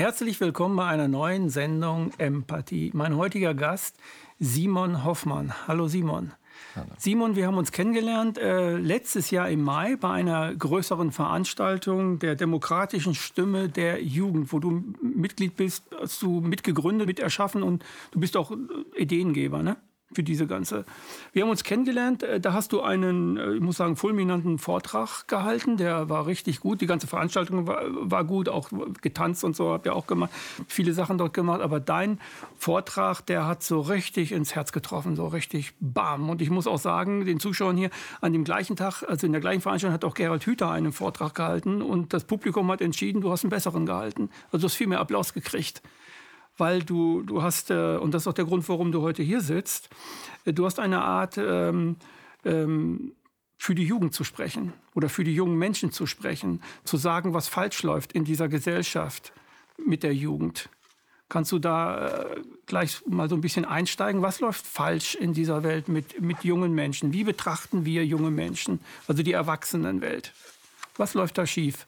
Herzlich willkommen bei einer neuen Sendung Empathie. Mein heutiger Gast, Simon Hoffmann. Hallo Simon. Hallo. Simon, wir haben uns kennengelernt letztes Jahr im Mai bei einer größeren Veranstaltung der demokratischen Stimme der Jugend, wo du Mitglied bist, hast du mitgegründet, miterschaffen und du bist auch Ideengeber, ne? Für diese ganze. Wir haben uns kennengelernt, da hast du einen, ich muss sagen, fulminanten Vortrag gehalten, der war richtig gut, die ganze Veranstaltung war gut, auch getanzt und so, habt ihr auch gemacht, viele Sachen dort gemacht, aber dein Vortrag, der hat so richtig ins Herz getroffen, so richtig bam. Und ich muss auch sagen, den Zuschauern hier, an dem gleichen Tag, also in der gleichen Veranstaltung hat auch Gerald Hüther einen Vortrag gehalten und das Publikum hat entschieden, du hast einen besseren gehalten. Also du hast viel mehr Applaus gekriegt. Weil du hast, und das ist auch der Grund, warum du heute hier sitzt, du hast eine Art, für die Jugend zu sprechen oder für die jungen Menschen zu sprechen, zu sagen, was falsch läuft in dieser Gesellschaft mit der Jugend. Kannst du da gleich mal so ein bisschen einsteigen? Was läuft falsch in dieser Welt mit jungen Menschen? Wie betrachten wir junge Menschen, also die Erwachsenenwelt? Was läuft da schief?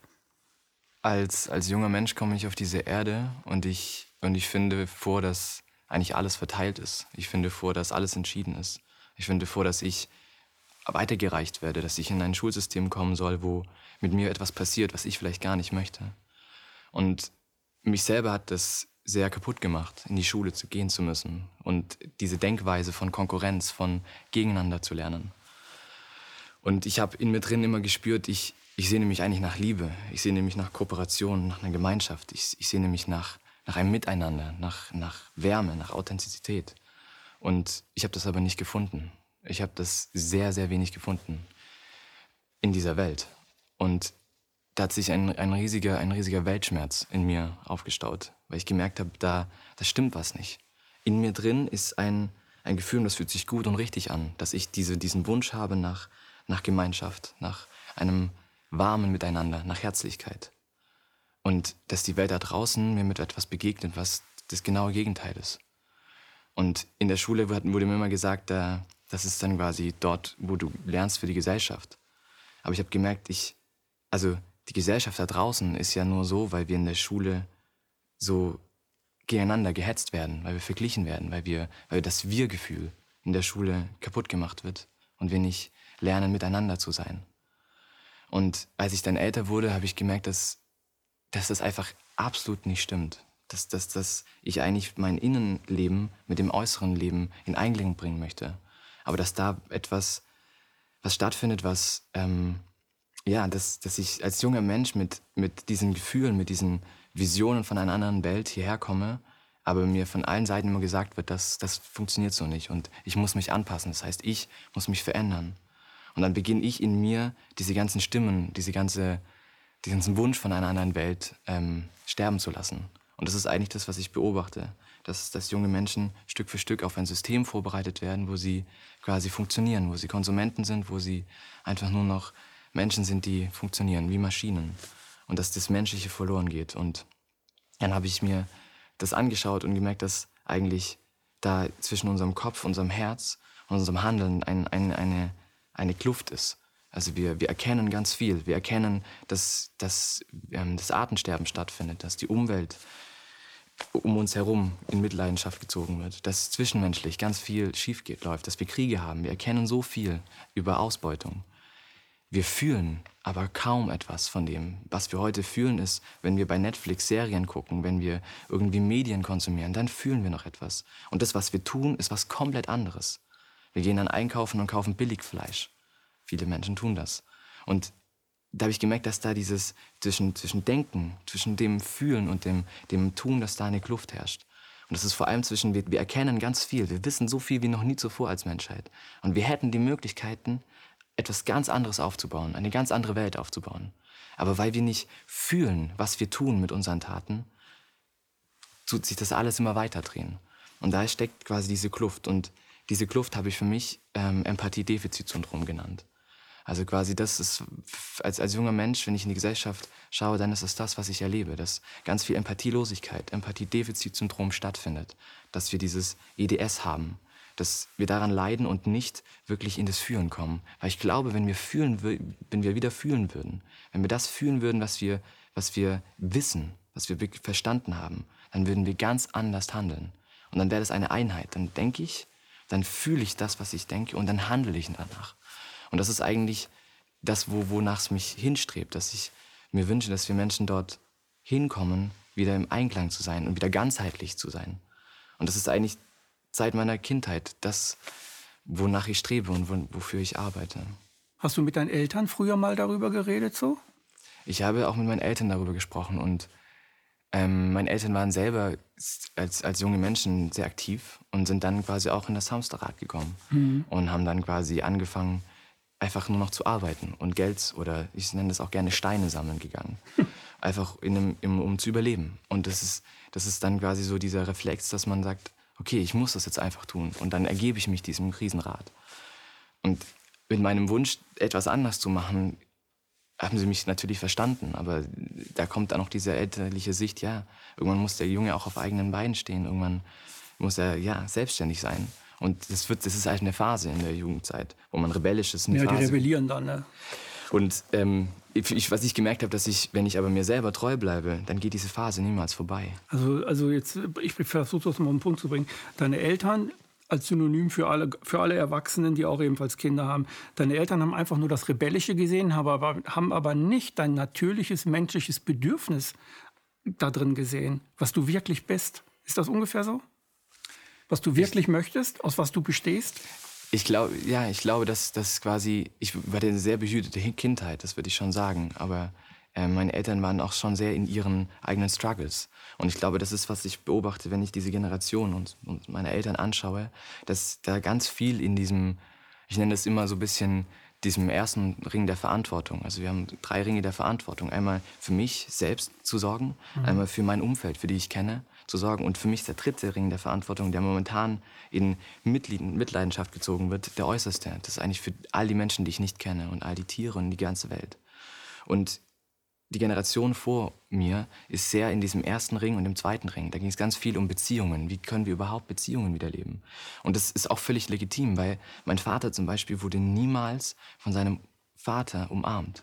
Als junger Mensch komme ich auf diese Erde und ich finde vor, dass eigentlich alles verteilt ist. Ich finde vor, dass alles entschieden ist. Ich finde vor, dass ich weitergereicht werde, dass ich in ein Schulsystem kommen soll, wo mit mir etwas passiert, was ich vielleicht gar nicht möchte. Und mich selber hat das sehr kaputt gemacht, in die Schule gehen zu müssen und diese Denkweise von Konkurrenz, von Gegeneinander zu lernen. Und ich habe in mir drin immer gespürt, ich sehne mich eigentlich nach Liebe, ich sehne mich nach Kooperation, nach einer Gemeinschaft, ich sehne mich nach einem Miteinander, nach Wärme, nach Authentizität. Und ich habe das aber nicht gefunden. Ich habe das sehr, sehr wenig gefunden in dieser Welt. Und da hat sich ein riesiger Weltschmerz in mir aufgestaut, weil ich gemerkt habe, da stimmt was nicht. In mir drin ist ein Gefühl, das fühlt sich gut und richtig an, dass ich diesen Wunsch habe nach Gemeinschaft, nach einem warmen Miteinander, nach Herzlichkeit. Und dass die Welt da draußen mir mit etwas begegnet, was das genaue Gegenteil ist. Und in der Schule wurde mir immer gesagt, das ist dann quasi dort, wo du lernst für die Gesellschaft. Aber ich habe gemerkt, die Gesellschaft da draußen ist ja nur so, weil wir in der Schule so gegeneinander gehetzt werden, weil wir verglichen werden, weil das Wir-Gefühl in der Schule kaputt gemacht wird und wir nicht lernen, miteinander zu sein. Und als ich dann älter wurde, habe ich gemerkt, dass das einfach absolut nicht stimmt. Dass ich eigentlich mein Innenleben mit dem äußeren Leben in Einklang bringen möchte. Aber dass da etwas, was stattfindet, dass ich als junger Mensch mit diesen Gefühlen, mit diesen Visionen von einer anderen Welt hierher komme, aber mir von allen Seiten immer gesagt wird, das funktioniert so nicht und ich muss mich anpassen. Das heißt, ich muss mich verändern. Und dann beginne ich in mir diese ganzen Stimmen, diesen ganzen Wunsch von einer anderen Welt sterben zu lassen. Und das ist eigentlich das, was ich beobachte, dass junge Menschen Stück für Stück auf ein System vorbereitet werden, wo sie quasi funktionieren, wo sie Konsumenten sind, wo sie einfach nur noch Menschen sind, die funktionieren wie Maschinen und dass das Menschliche verloren geht. Und dann habe ich mir das angeschaut und gemerkt, dass eigentlich da zwischen unserem Kopf, unserem Herz und unserem Handeln eine Kluft ist. Also wir erkennen ganz viel. Wir erkennen, dass das Artensterben stattfindet, dass die Umwelt um uns herum in Mitleidenschaft gezogen wird, dass zwischenmenschlich ganz viel schief läuft, dass wir Kriege haben. Wir erkennen so viel über Ausbeutung. Wir fühlen aber kaum etwas von dem. Was wir heute fühlen ist, wenn wir bei Netflix Serien gucken, wenn wir irgendwie Medien konsumieren, dann fühlen wir noch etwas. Und das, was wir tun, ist was komplett anderes. Wir gehen dann einkaufen und kaufen Billigfleisch. Viele Menschen tun das. Und da habe ich gemerkt, dass da dieses zwischen Denken, zwischen dem Fühlen und dem Tun, dass da eine Kluft herrscht. Und das ist vor allem wir erkennen ganz viel. Wir wissen so viel wie noch nie zuvor als Menschheit. Und wir hätten die Möglichkeiten, etwas ganz anderes aufzubauen, eine ganz andere Welt aufzubauen. Aber weil wir nicht fühlen, was wir tun mit unseren Taten, tut sich das alles immer weiter drehen. Und da steckt quasi diese Kluft. Und diese Kluft habe ich für mich Empathie-Defizit-Syndrom genannt. Also quasi das ist, als junger Mensch, wenn ich in die Gesellschaft schaue, dann ist es das, was ich erlebe, dass ganz viel Empathielosigkeit, Empathie-Defizit-Syndrom stattfindet, dass wir dieses EDS haben, dass wir daran leiden und nicht wirklich in das Fühlen kommen. Weil ich glaube, wenn wir wieder fühlen würden, wenn wir das fühlen würden, was wir wissen, was wir wirklich verstanden haben, dann würden wir ganz anders handeln. Und dann wäre das eine Einheit. Dann denke ich, dann fühle ich das, was ich denke und dann handle ich danach. Und das ist eigentlich das, wonach es mich hinstrebt, dass ich mir wünsche, dass wir Menschen dort hinkommen, wieder im Einklang zu sein und wieder ganzheitlich zu sein. Und das ist eigentlich seit meiner Kindheit das, wonach ich strebe und wofür ich arbeite. Hast du mit deinen Eltern früher mal darüber geredet so? Ich habe auch mit meinen Eltern darüber gesprochen und meine Eltern waren selber als junge Menschen sehr aktiv und sind dann quasi auch in das Hamsterrad gekommen und haben dann quasi angefangen, einfach nur noch zu arbeiten und Geld oder ich nenne das auch gerne Steine sammeln gegangen. Einfach um zu überleben. Und das ist dann quasi so dieser Reflex, dass man sagt, okay, ich muss das jetzt einfach tun und dann ergebe ich mich diesem Riesenrad. Und mit meinem Wunsch, etwas anders zu machen, haben sie mich natürlich verstanden, aber da kommt dann auch diese elterliche Sicht, ja, irgendwann muss der Junge auch auf eigenen Beinen stehen, irgendwann muss er, ja, selbstständig sein. Und das ist halt eine Phase in der Jugendzeit, wo man rebellisch ist. Ja, Phase. die rebellieren dann, ne? Und was ich gemerkt habe, dass wenn ich aber mir selber treu bleibe, dann geht diese Phase niemals vorbei. Also jetzt, ich versuche das mal auf den Punkt zu bringen. Deine Eltern als Synonym für alle Erwachsenen, die auch ebenfalls Kinder haben. Deine Eltern haben einfach nur das Rebellische gesehen, haben aber nicht dein natürliches menschliches Bedürfnis da drin gesehen, was du wirklich bist. Ist das ungefähr so? Was du wirklich möchtest, aus was du bestehst? Ich glaube, dass das quasi, ich hatte eine sehr behütete Kindheit, das würde ich schon sagen, aber meine Eltern waren auch schon sehr in ihren eigenen Struggles. Und ich glaube, das ist, was ich beobachte, wenn ich diese Generation und meine Eltern anschaue, dass da ganz viel in diesem, ich nenne das immer so ein bisschen, diesem ersten Ring der Verantwortung. Also wir haben 3 Ringe der Verantwortung. Einmal für mich selbst zu sorgen, einmal für mein Umfeld, für die ich kenne, zu sorgen. Und für mich ist der 3. Ring der Verantwortung, der momentan in Mitleidenschaft gezogen wird, der äußerste. Das ist eigentlich für all die Menschen, die ich nicht kenne und all die Tiere und die ganze Welt. Und die Generation vor mir ist sehr in diesem 1. Ring und im 2. Ring. Da ging es ganz viel um Beziehungen. Wie können wir überhaupt Beziehungen wiederleben? Und das ist auch völlig legitim, weil mein Vater zum Beispiel wurde niemals von seinem Vater umarmt.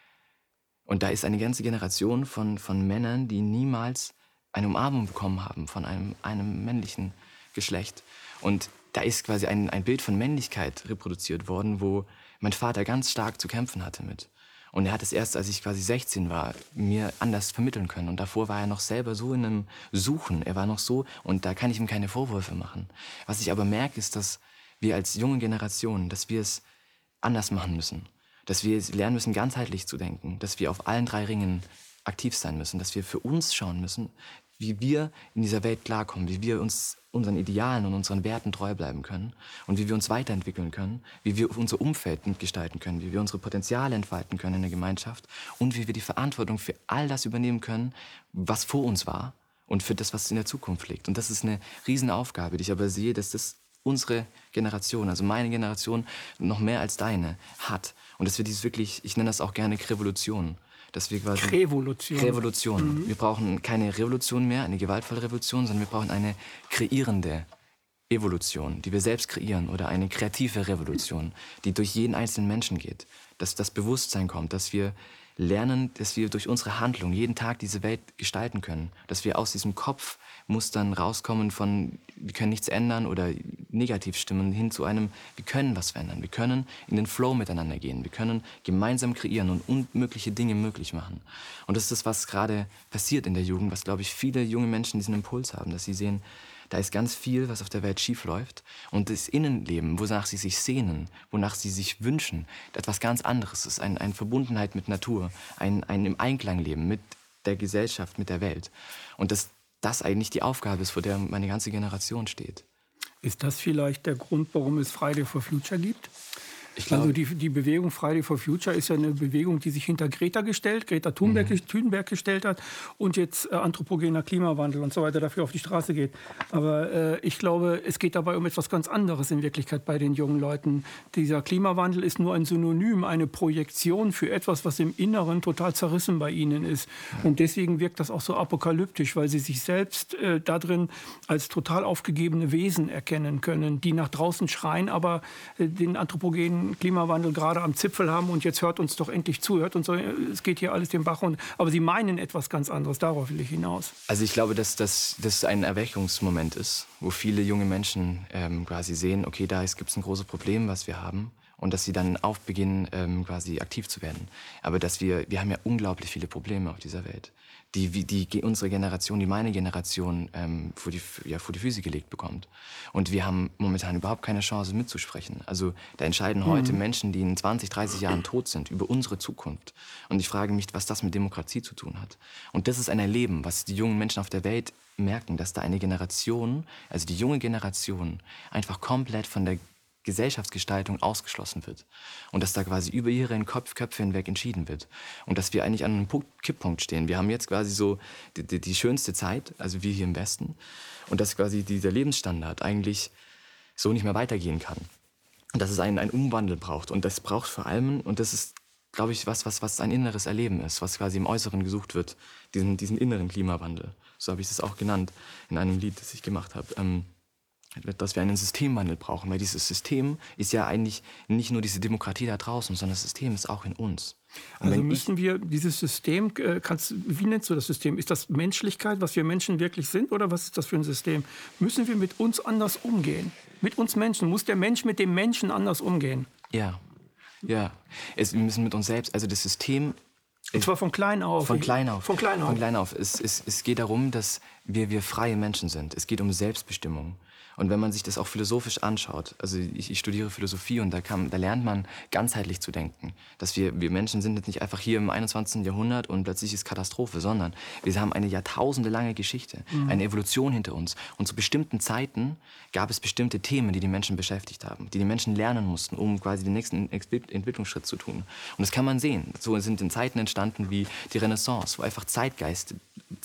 Und da ist eine ganze Generation von Männern, die niemals eine Umarmung bekommen haben von einem männlichen Geschlecht. Und da ist quasi ein Bild von Männlichkeit reproduziert worden, wo mein Vater ganz stark zu kämpfen hatte mit. Und er hat es erst, als ich quasi 16 war, mir anders vermitteln können. Und davor war er noch selber so in einem Suchen. Er war noch so, und da kann ich ihm keine Vorwürfe machen. Was ich aber merke, ist, dass wir als junge Generation, dass wir es anders machen müssen. Dass wir lernen müssen, ganzheitlich zu denken. Dass wir auf allen 3 Ringen aktiv sein müssen. Dass wir für uns schauen müssen, wie wir in dieser Welt klarkommen, wie wir uns unseren Idealen und unseren Werten treu bleiben können und wie wir uns weiterentwickeln können, wie wir unser Umfeld mitgestalten können, wie wir unsere Potenziale entfalten können in der Gemeinschaft und wie wir die Verantwortung für all das übernehmen können, was vor uns war und für das, was in der Zukunft liegt. Und das ist eine Riesenaufgabe, die ich aber sehe, dass das unsere Generation, also meine Generation, noch mehr als deine hat. Und dass wir dieses wirklich, ich nenne das auch gerne Revolution, dass wir quasi Revolution. Wir brauchen keine Revolution mehr, eine gewaltvolle Revolution, sondern wir brauchen eine kreierende Evolution, die wir selbst kreieren, oder eine kreative Revolution, die durch jeden einzelnen Menschen geht. Dass das Bewusstsein kommt, dass wir lernen, dass wir durch unsere Handlung jeden Tag diese Welt gestalten können. Dass wir aus diesem Kopfmustern rauskommen von, wir können nichts ändern oder Negativstimmen hin zu einem, wir können was verändern. Wir können in den Flow miteinander gehen. Wir können gemeinsam kreieren und unmögliche Dinge möglich machen. Und das ist das, was gerade passiert in der Jugend, was, glaube ich, viele junge Menschen diesen Impuls haben, dass sie sehen, da ist ganz viel, was auf der Welt schief läuft. Und das Innenleben, wonach sie sich sehnen, wonach sie sich wünschen, etwas ganz anderes ist. Eine Verbundenheit mit Natur, ein im Einklang leben mit der Gesellschaft, mit der Welt. Und dass das eigentlich die Aufgabe ist, vor der meine ganze Generation steht. Ist das vielleicht der Grund, warum es Friday for Future gibt? Ich glaube, Also die Bewegung Friday for Future ist ja eine Bewegung, die sich hinter Greta Thunberg gestellt hat und jetzt anthropogener Klimawandel und so weiter dafür auf die Straße geht. Aber ich glaube, es geht dabei um etwas ganz anderes in Wirklichkeit bei den jungen Leuten. Dieser Klimawandel ist nur ein Synonym, eine Projektion für etwas, was im Inneren total zerrissen bei ihnen ist. Und deswegen wirkt das auch so apokalyptisch, weil sie sich selbst darin als total aufgegebene Wesen erkennen können, die nach draußen schreien, aber den anthropogenen den Klimawandel gerade am Zipfel haben und jetzt hört uns doch endlich zu, hört uns, es geht hier alles den Bach runter. Aber Sie meinen etwas ganz anderes, darauf will ich hinaus. Also ich glaube, dass das ein Erweckungsmoment ist, wo viele junge Menschen quasi sehen, okay, gibt es ein großes Problem, was wir haben. Und dass sie dann beginnen, quasi aktiv zu werden. Aber wir haben ja unglaublich viele Probleme auf dieser Welt, die unsere Generation, meine Generation vor die Füße gelegt bekommt. Und wir haben momentan überhaupt keine Chance mitzusprechen. Also da entscheiden heute Menschen, die in 20, 30 Jahren tot sind, über unsere Zukunft. Und ich frage mich, was das mit Demokratie zu tun hat. Und das ist ein Erleben, was die jungen Menschen auf der Welt merken, dass da eine Generation, also die junge Generation, einfach komplett von der Gesellschaftsgestaltung ausgeschlossen wird. Und dass da quasi über ihre Köpfe hinweg entschieden wird. Und dass wir eigentlich an einem Kipppunkt stehen. Wir haben jetzt quasi so die schönste Zeit, also wir hier im Westen. Und dass quasi dieser Lebensstandard eigentlich so nicht mehr weitergehen kann. Und dass es einen Umwandel braucht. Und das braucht vor allem, und das ist, glaube ich, was ein inneres Erleben ist, was quasi im Äußeren gesucht wird, diesen inneren Klimawandel. So habe ich es auch genannt in einem Lied, das ich gemacht habe. Dass wir einen Systemwandel brauchen, weil dieses System ist ja eigentlich nicht nur diese Demokratie da draußen, sondern das System ist auch in uns. Und also müssen wir dieses System, wie nennst du das System? Ist das Menschlichkeit, was wir Menschen wirklich sind, oder was ist das für ein System? Müssen wir mit uns anders umgehen? Mit uns Menschen? Muss der Mensch mit dem Menschen anders umgehen? Ja. Wir müssen mit uns selbst, also das System... Und zwar von klein auf. Von klein auf. Von klein auf. Von klein auf. Es geht darum, dass wir freie Menschen sind. Es geht um Selbstbestimmung. Und wenn man sich das auch philosophisch anschaut, also ich studiere Philosophie und da lernt man ganzheitlich zu denken. Dass wir Menschen sind jetzt nicht einfach hier im 21. Jahrhundert und plötzlich ist Katastrophe, sondern wir haben eine jahrtausendelange Geschichte, eine Evolution hinter uns. Und zu bestimmten Zeiten gab es bestimmte Themen, die Menschen beschäftigt haben, die Menschen lernen mussten, um quasi den nächsten Entwicklungsschritt zu tun. Und das kann man sehen. So sind in Zeiten entstanden wie die Renaissance, wo einfach Zeitgeist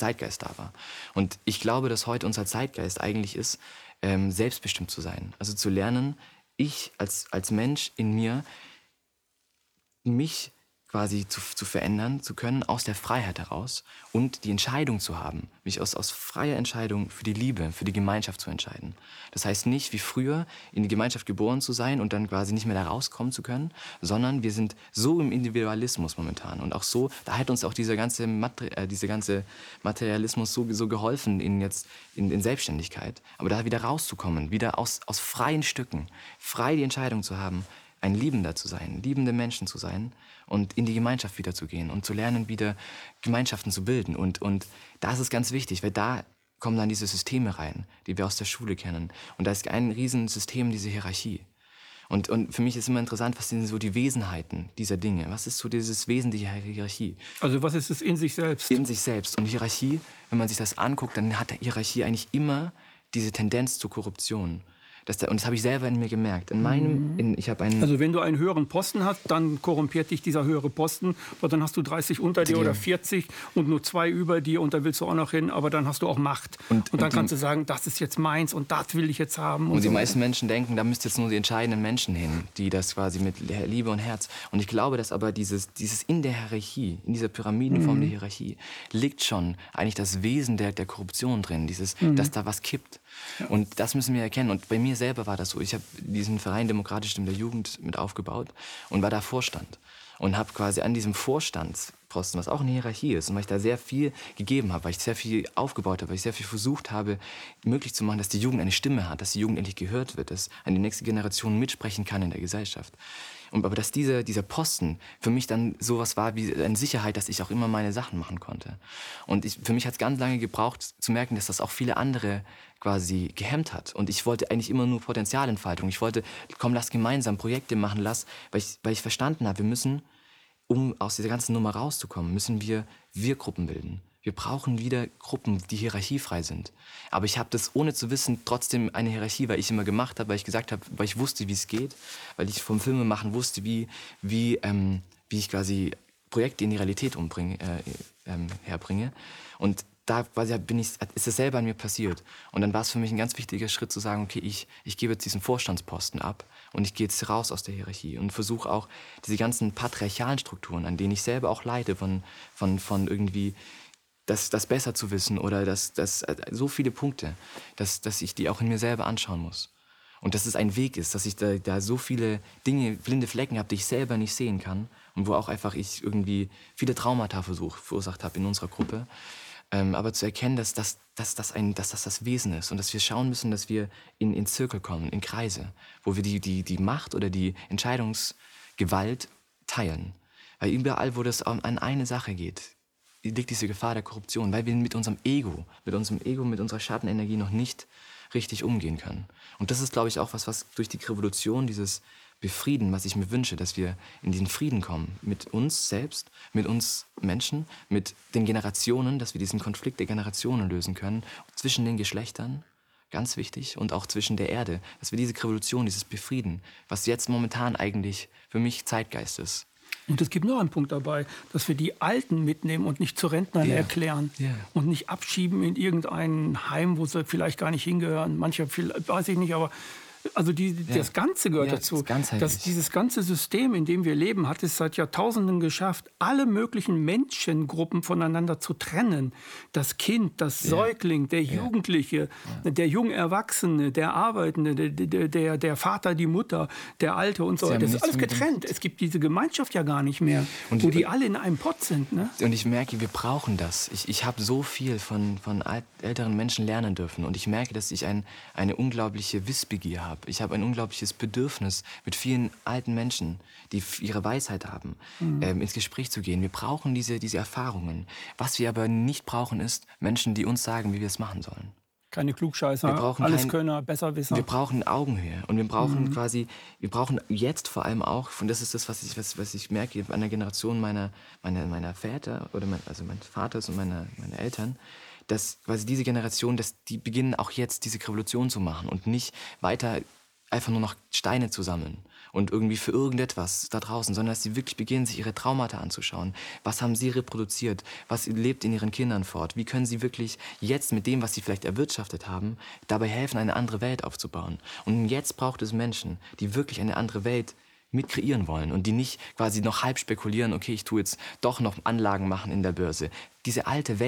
da war. Und ich glaube, dass heute unser Zeitgeist eigentlich ist, selbstbestimmt zu sein. Also zu lernen, ich als Mensch in mir, mich quasi zu verändern zu können, aus der Freiheit heraus und die Entscheidung zu haben, mich aus freier Entscheidung für die Liebe, für die Gemeinschaft zu entscheiden. Das heißt nicht, wie früher, in die Gemeinschaft geboren zu sein und dann quasi nicht mehr da rauskommen zu können, sondern wir sind so im Individualismus momentan und auch so, da hat uns auch dieser ganze Materialismus so geholfen in Selbstständigkeit. Aber da wieder rauszukommen, wieder aus freien Stücken, frei die Entscheidung zu haben, ein Liebender zu sein, liebende Menschen zu sein und in die Gemeinschaft wieder zu gehen und zu lernen, wieder Gemeinschaften zu bilden. Und das ist ganz wichtig, weil da kommen dann diese Systeme rein, die wir aus der Schule kennen. Und da ist ein Riesensystem, diese Hierarchie. Und für mich ist immer interessant, was sind so die Wesenheiten dieser Dinge? Was ist so dieses Wesen der Hierarchie? Also was ist es in sich selbst? In sich selbst. Und Hierarchie, wenn man sich das anguckt, dann hat der Hierarchie eigentlich immer diese Tendenz zur Korruption. Und das habe ich selber in mir gemerkt. Also wenn du einen höheren Posten hast, dann korrumpiert dich dieser höhere Posten, weil dann hast du 30 unter dir oder 40 und nur 2 über dir und da willst du auch noch hin, aber dann hast du auch Macht. Und dann kannst du sagen, das ist jetzt meins und das will ich jetzt haben. Und die meisten Menschen denken, da müsst jetzt nur die entscheidenden Menschen hin, die das quasi mit Liebe und Herz. Und ich glaube, dass aber dieses in der Hierarchie, in dieser Pyramidenform der Hierarchie, liegt schon eigentlich das Wesen der Korruption drin, dass da was kippt. Ja. Und das müssen wir erkennen. Und bei mir selber war das so. Ich habe diesen Verein Demokratische Stimme der Jugend mit aufgebaut und war da Vorstand. Und habe quasi an diesem Vorstandsposten, was auch eine Hierarchie ist, und weil ich da sehr viel gegeben habe, weil ich sehr viel aufgebaut habe, weil ich sehr viel versucht habe, möglich zu machen, dass die Jugend eine Stimme hat, dass die Jugend endlich gehört wird, dass eine nächste Generation mitsprechen kann in der Gesellschaft. Aber dass dieser Posten für mich dann sowas war wie eine Sicherheit, dass ich auch immer meine Sachen machen konnte. Und für mich hat es ganz lange gebraucht, zu merken, dass das auch viele andere quasi gehemmt hat. Und ich wollte eigentlich immer nur Potenzialentfaltung. Ich wollte, komm, lass gemeinsam Projekte machen, weil ich verstanden habe, wir müssen, um aus dieser ganzen Nummer rauszukommen, müssen wir Gruppen bilden. Wir brauchen wieder Gruppen, die hierarchiefrei sind. Aber ich habe das ohne zu wissen trotzdem eine Hierarchie, weil ich immer gemacht habe, weil ich gesagt habe, weil ich wusste, wie es geht, weil ich vom Filmemachen wusste, wie ich quasi Projekte in die Realität herbringe. Und da quasi ist es selber an mir passiert. Und dann war es für mich ein ganz wichtiger Schritt zu sagen, okay, ich gebe jetzt diesen Vorstandsposten ab und ich gehe jetzt raus aus der Hierarchie und versuche auch diese ganzen patriarchalen Strukturen, an denen ich selber auch leide, von irgendwie das besser zu wissen oder so viele Punkte, dass ich die auch in mir selber anschauen muss. Und dass es ein Weg ist, dass ich da so viele Dinge, blinde Flecken habe, die ich selber nicht sehen kann. Und wo auch einfach ich irgendwie viele Traumata verursacht habe in unserer Gruppe. Aber zu erkennen, dass das das Wesen ist. Und dass wir schauen müssen, dass wir in Zirkel kommen, in Kreise. Wo wir die Macht oder die Entscheidungsgewalt teilen. Weil überall, wo das an eine Sache geht, liegt diese Gefahr der Korruption. Weil wir mit unserem Ego, mit unserer Schattenenergie noch nicht richtig umgehen können. Und das ist, glaube ich, auch was durch die Revolution, dieses Befrieden, was ich mir wünsche, dass wir in diesen Frieden kommen. Mit uns selbst, mit uns Menschen, mit den Generationen, dass wir diesen Konflikt der Generationen lösen können. Zwischen den Geschlechtern, ganz wichtig, und auch zwischen der Erde. Dass wir diese Revolution, dieses Befrieden, was jetzt momentan eigentlich für mich Zeitgeist ist. Und es gibt noch einen Punkt dabei, dass wir die Alten mitnehmen und nicht zu Rentnern erklären und nicht abschieben in irgendein Heim, wo sie vielleicht gar nicht hingehören. Manche, weiß ich nicht, aber also das Ganze gehört dazu. Dass dieses ganze System, in dem wir leben, hat es seit Jahrtausenden geschafft, alle möglichen Menschengruppen voneinander zu trennen. Das Kind, das Säugling, der Jugendliche, der junge Erwachsene, der Arbeitende, der Vater, die Mutter, der Alte und so weiter. Das ist alles getrennt. Es gibt diese Gemeinschaft ja gar nicht mehr, wo die alle in einem Pott sind. Ne? Und ich merke, wir brauchen das. Ich habe so viel von älteren Menschen lernen dürfen. Und ich merke, dass ich eine unglaubliche Wissbegier habe. Ich habe ein unglaubliches Bedürfnis, mit vielen alten Menschen, die ihre Weisheit haben, ins Gespräch zu gehen. Wir brauchen diese Erfahrungen. Was wir aber nicht brauchen, ist Menschen, die uns sagen, wie wir es machen sollen. Keine Klugscheißer, Alleskönner, Besserwisser. Wir brauchen Augenhöhe. Und wir brauchen wir brauchen jetzt vor allem auch, und das ist das, was ich merke an der Generation meiner Väter, oder meines Vaters und meiner Eltern, dass quasi diese Generation, dass die beginnen auch jetzt diese Revolution zu machen und nicht weiter einfach nur noch Steine zu sammeln und irgendwie für irgendetwas da draußen, sondern dass sie wirklich beginnen, sich ihre Traumata anzuschauen. Was haben sie reproduziert? Was lebt in ihren Kindern fort? Wie können sie wirklich jetzt mit dem, was sie vielleicht erwirtschaftet haben, dabei helfen, eine andere Welt aufzubauen? Und jetzt braucht es Menschen, die wirklich eine andere Welt mit kreieren wollen und die nicht quasi noch halb spekulieren, okay, ich tue jetzt doch noch Anlagen machen in der Börse. Diese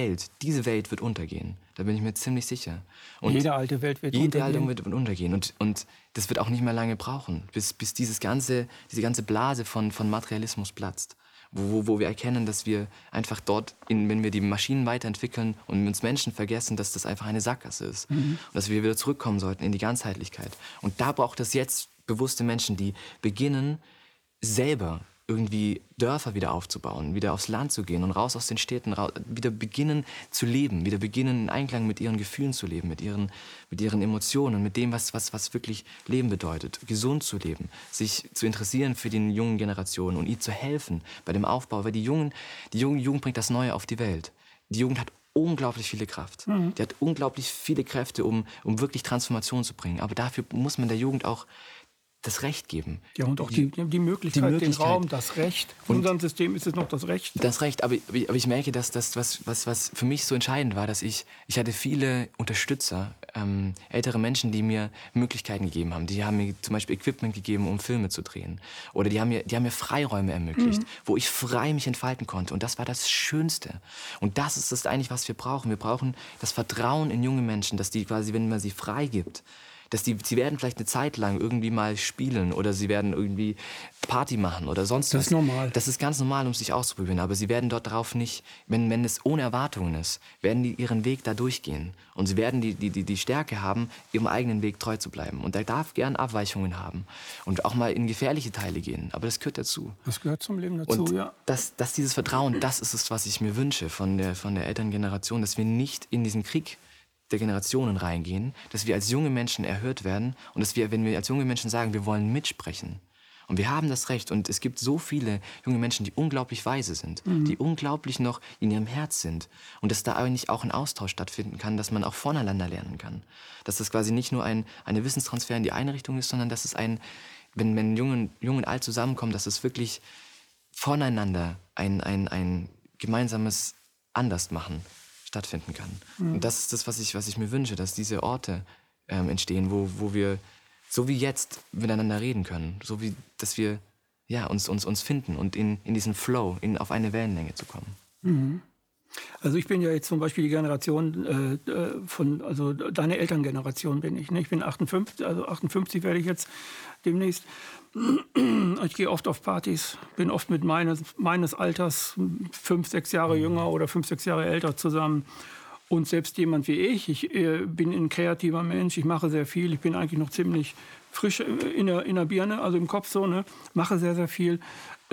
Welt wird untergehen. Da bin ich mir ziemlich sicher. Und jede alte Welt wird untergehen. Jede alte Welt wird untergehen. Und das wird auch nicht mehr lange brauchen, bis diese ganze Blase von Materialismus platzt. Wo wir erkennen, dass wir einfach dort, wenn wir die Maschinen weiterentwickeln und uns Menschen vergessen, dass das einfach eine Sackgasse ist. Und dass wir wieder zurückkommen sollten in die Ganzheitlichkeit. Und da braucht es jetzt bewusste Menschen, die beginnen, selber irgendwie Dörfer wieder aufzubauen, wieder aufs Land zu gehen und raus aus den Städten, wieder beginnen zu leben, wieder beginnen in Einklang mit ihren Gefühlen zu leben, mit ihren Emotionen, mit dem, was wirklich Leben bedeutet, gesund zu leben, sich zu interessieren für die jungen Generationen und ihnen zu helfen bei dem Aufbau, weil die Jugend bringt das Neue auf die Welt. Die Jugend hat unglaublich viele Kraft. Die hat unglaublich viele Kräfte, um wirklich Transformation zu bringen. Aber dafür muss man der Jugend auch das Recht geben. Ja, und auch die Möglichkeit, den Raum, das Recht. In unserem System ist es noch das Recht. Das Recht, aber ich merke, dass das, was für mich so entscheidend war, dass ich hatte viele Unterstützer, ältere Menschen, die mir Möglichkeiten gegeben haben. Die haben mir zum Beispiel Equipment gegeben, um Filme zu drehen. Oder die haben mir Freiräume ermöglicht, wo ich frei mich entfalten konnte. Und das war das Schönste. Und das ist das eigentlich, was wir brauchen. Wir brauchen das Vertrauen in junge Menschen, dass die quasi, wenn man sie frei gibt, dass sie werden vielleicht eine Zeit lang irgendwie mal spielen oder sie werden irgendwie Party machen oder sonst was. Das ist normal. Das ist ganz normal, um sich auszuprobieren. Aber sie werden dort darauf nicht, wenn es ohne Erwartungen ist, werden die ihren Weg da durchgehen. Und sie werden die Stärke haben, ihrem eigenen Weg treu zu bleiben. Und er darf gern Abweichungen haben und auch mal in gefährliche Teile gehen. Aber das gehört dazu. Das gehört zum Leben dazu, und ja. Dass dieses Vertrauen, das ist es, was ich mir wünsche von der Elterngeneration, dass wir nicht in diesen Krieg der Generationen reingehen, dass wir als junge Menschen erhört werden und dass wir, wenn wir als junge Menschen sagen, wir wollen mitsprechen. Und wir haben das Recht. Und es gibt so viele junge Menschen, die unglaublich weise sind, die unglaublich noch in ihrem Herz sind. Und dass da eigentlich auch ein Austausch stattfinden kann, dass man auch voneinander lernen kann. Dass das quasi nicht nur ein Wissenstransfer in die eine Richtung ist, sondern dass es wenn Jung und Alt zusammenkommen, dass es wirklich voneinander ein gemeinsames Andersmachen stattfinden kann. Und das ist das, was ich mir wünsche, dass diese Orte entstehen, wo wir so wie jetzt miteinander reden können, so wie, dass wir uns finden und in diesen Flow, auf eine Wellenlänge zu kommen. Also ich bin ja jetzt zum Beispiel die Generation also deine Elterngeneration bin ich. Ne? Ich bin 58, also 58 werde ich jetzt demnächst. Ich gehe oft auf Partys, bin oft mit meines Alters 5, 6 Jahre jünger oder 5, 6 Jahre älter zusammen. Und selbst jemand wie ich bin ein kreativer Mensch, ich mache sehr viel, ich bin eigentlich noch ziemlich frisch in der Birne, also im Kopf so, ne? Mache sehr, sehr viel.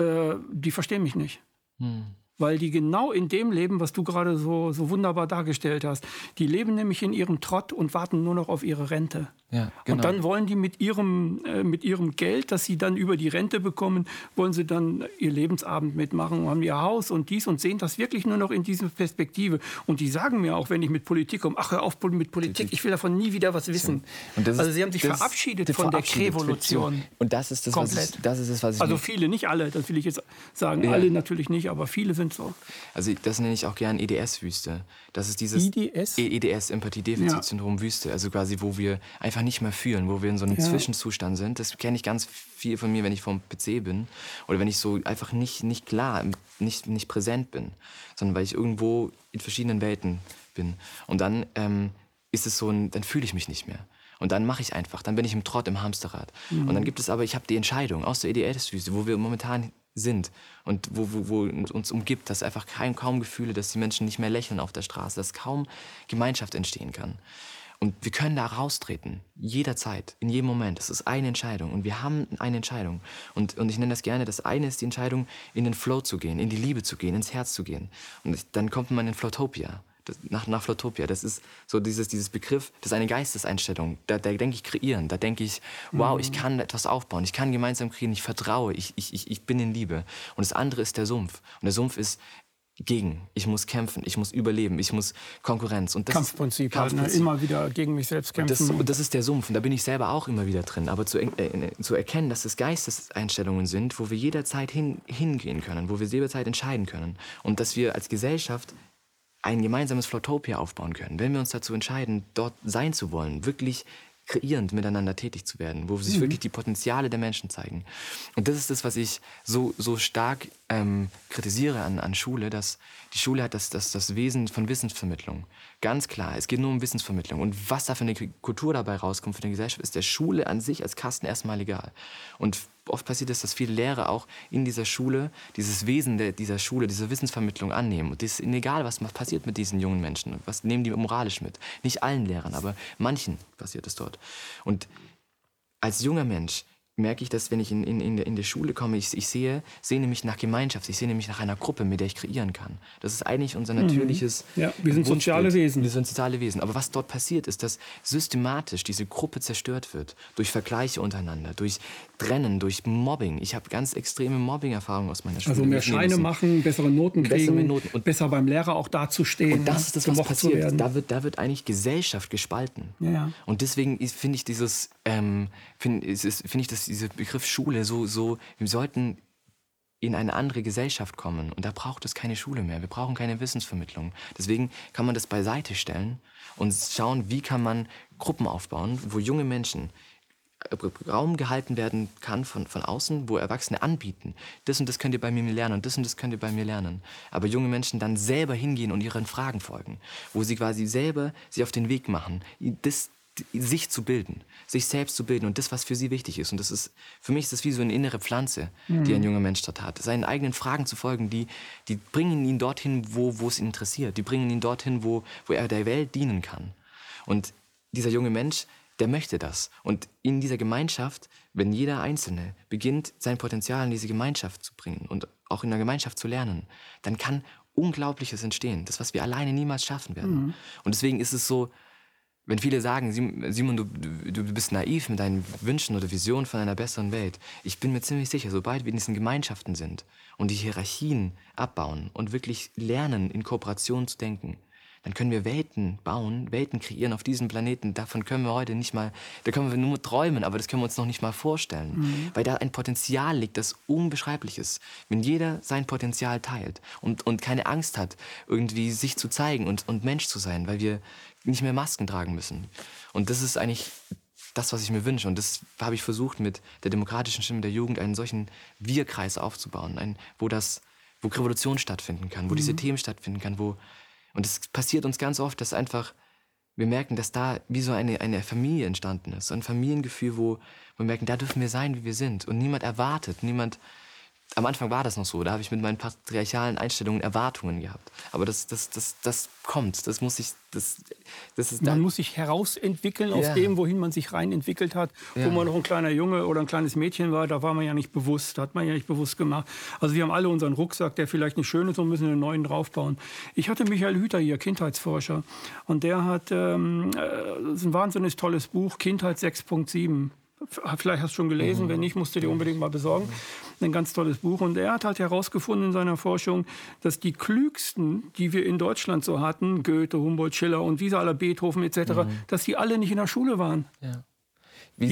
Die verstehen mich nicht. Weil die genau in dem leben, was du gerade so wunderbar dargestellt hast. Die leben nämlich in ihrem Trott und warten nur noch auf ihre Rente. Ja, genau. Und dann wollen die mit ihrem Geld, das sie dann über die Rente bekommen, wollen sie dann ihr Lebensabend mitmachen und haben ihr Haus und dies und sehen das wirklich nur noch in dieser Perspektive. Und die sagen mir auch, wenn ich mit Politik komme, ach, hör auf mit Politik, ich will davon nie wieder was wissen. Also sie haben sich verabschiedet von der Revolution. Und das ist das, was ich... Also viele, nicht alle, das will ich jetzt sagen. Ja. Alle natürlich nicht, aber viele sind so. Also das nenne ich auch gern EDS-Wüste. Das ist dieses EDS, Empathiedefizitsyndrom-Wüste. Also quasi, wo wir einfach nicht mehr fühlen, wo wir in so einem Zwischenzustand sind. Das kenne ich ganz viel von mir, wenn ich vorm PC bin oder wenn ich so einfach nicht klar, nicht präsent bin, sondern weil ich irgendwo in verschiedenen Welten bin. Und dann ist es so dann fühle ich mich nicht mehr. Und dann mache ich einfach, dann bin ich im Trott, im Hamsterrad. Und dann gibt es aber, ich habe die Entscheidung aus der EDS-Wüste, wo wir momentan sind und wo uns umgibt, dass einfach kaum Gefühle, dass die Menschen nicht mehr lächeln auf der Straße, dass kaum Gemeinschaft entstehen kann. Und wir können da raustreten, jederzeit, in jedem Moment. Das ist eine Entscheidung und wir haben eine Entscheidung. Und ich nenne das gerne, das eine ist die Entscheidung, in den Flow zu gehen, in die Liebe zu gehen, ins Herz zu gehen. Und dann kommt man in Flowtopia. Nach Flowtopia, das ist so dieses Begriff, das ist eine Geisteseinstellung. Da denke ich kreieren, da denke ich, wow, ich kann etwas aufbauen, ich kann gemeinsam kreieren, ich vertraue, ich bin in Liebe. Und das andere ist der Sumpf. Und der Sumpf ist ich muss kämpfen, ich muss überleben, ich muss Konkurrenz. Und das Kampfprinzip, immer wieder gegen mich selbst kämpfen. Und das ist der Sumpf und da bin ich selber auch immer wieder drin. Aber zu erkennen, dass es Geisteseinstellungen sind, wo wir jederzeit hingehen können, wo wir jederzeit entscheiden können. Und dass wir als Gesellschaft ein gemeinsames Flowtopia aufbauen können. Wenn wir uns dazu entscheiden, dort sein zu wollen, wirklich kreierend miteinander tätig zu werden, wo sich wirklich die Potenziale der Menschen zeigen. Und das ist das, was ich so stark kritisiere an Schule, dass die Schule hat das Wesen von Wissensvermittlung. Ganz klar, es geht nur um Wissensvermittlung. Und was da für eine Kultur dabei rauskommt für die Gesellschaft, ist der Schule an sich als Kasten erstmal egal. Und oft passiert es, dass viele Lehrer auch in dieser Schule dieses Wesen dieser Schule, diese Wissensvermittlung annehmen. Und es ist egal, was passiert mit diesen jungen Menschen. Was nehmen die moralisch mit? Nicht allen Lehrern, aber manchen passiert es dort. Und als junger Mensch merke ich, dass wenn ich in der Schule komme, ich sehne mich nach Gemeinschaft, ich sehne mich nach einer Gruppe, mit der ich kreieren kann. Das ist eigentlich unser natürliches Ja, wir sind soziale Wesen. Wir sind soziale Wesen. Aber was dort passiert, ist, dass systematisch diese Gruppe zerstört wird. Durch Vergleiche untereinander, durch Trennen, durch Mobbing. Ich habe ganz extreme Mobbing-Erfahrungen aus meiner Schule. Also mehr Scheine machen, bessere Noten kriegen, und besser beim Lehrer auch dazustehen. Und das ist das, was passiert. Da wird eigentlich Gesellschaft gespalten. Ja. Und deswegen finde ich dieser Begriff Schule wir sollten in eine andere Gesellschaft kommen. Und da braucht es keine Schule mehr. Wir brauchen keine Wissensvermittlung. Deswegen kann man das beiseite stellen und schauen, wie kann man Gruppen aufbauen, wo junge Menschen Raum gehalten werden kann von außen, wo Erwachsene anbieten. Das und das könnt ihr bei mir lernen und das könnt ihr bei mir lernen. Aber junge Menschen dann selber hingehen und ihren Fragen folgen, wo sie quasi selber sich auf den Weg machen, sich zu bilden, sich selbst zu bilden und das, was für sie wichtig ist. Und für mich ist das wie so eine innere Pflanze, die ein junger Mensch dort hat. Seinen eigenen Fragen zu folgen, die bringen ihn dorthin, wo es ihn interessiert. Die bringen ihn dorthin, wo er der Welt dienen kann. Und dieser junge Mensch, der möchte das. Und in dieser Gemeinschaft, wenn jeder Einzelne beginnt, sein Potenzial in diese Gemeinschaft zu bringen und auch in der Gemeinschaft zu lernen, dann kann Unglaubliches entstehen. Das, was wir alleine niemals schaffen werden. Und deswegen ist es so, wenn viele sagen, Simon, du bist naiv mit deinen Wünschen oder Visionen von einer besseren Welt. Ich bin mir ziemlich sicher, sobald wir in diesen Gemeinschaften sind und die Hierarchien abbauen und wirklich lernen, in Kooperation zu denken, dann können wir Welten bauen, Welten kreieren auf diesem Planeten. Davon können wir heute nicht mal, da können wir nur träumen, aber das können wir uns noch nicht mal vorstellen. Weil da ein Potenzial liegt, das unbeschreiblich ist. Wenn jeder sein Potenzial teilt und keine Angst hat, irgendwie sich zu zeigen und Mensch zu sein, weil wir nicht mehr Masken tragen müssen. Und das ist eigentlich das, was ich mir wünsche. Und das habe ich versucht, mit der demokratischen Stimme der Jugend einen solchen Wir-Kreis aufzubauen, wo das wo Revolution stattfinden kann, wo diese Themen stattfinden kann, und es passiert uns ganz oft, dass einfach wir merken, dass da wie so eine Familie entstanden ist, so ein Familiengefühl, wo wir merken, da dürfen wir sein, wie wir sind, und niemand erwartet, am Anfang war das noch so, da habe ich mit meinen patriarchalen Einstellungen Erwartungen gehabt. Aber das kommt, Man muss sich herausentwickeln aus dem, wohin man sich rein entwickelt hat. Ja. Wo man noch ein kleiner Junge oder ein kleines Mädchen war, da war man ja nicht bewusst, hat man ja nicht bewusst gemacht. Also wir haben alle unseren Rucksack, der vielleicht nicht schön ist, und müssen einen neuen draufbauen. Ich hatte Michael Hüter hier, Kindheitsforscher, und der hat das ist ein wahnsinnig tolles Buch, Kindheit 6.7. Vielleicht hast du schon gelesen, wenn nicht, musst du dir unbedingt mal besorgen. Ein ganz tolles Buch. Und er hat halt herausgefunden in seiner Forschung, dass die Klügsten, die wir in Deutschland so hatten, Goethe, Humboldt, Schiller und wie sie alle, Beethoven etc., dass die alle nicht in der Schule waren. Ja. Die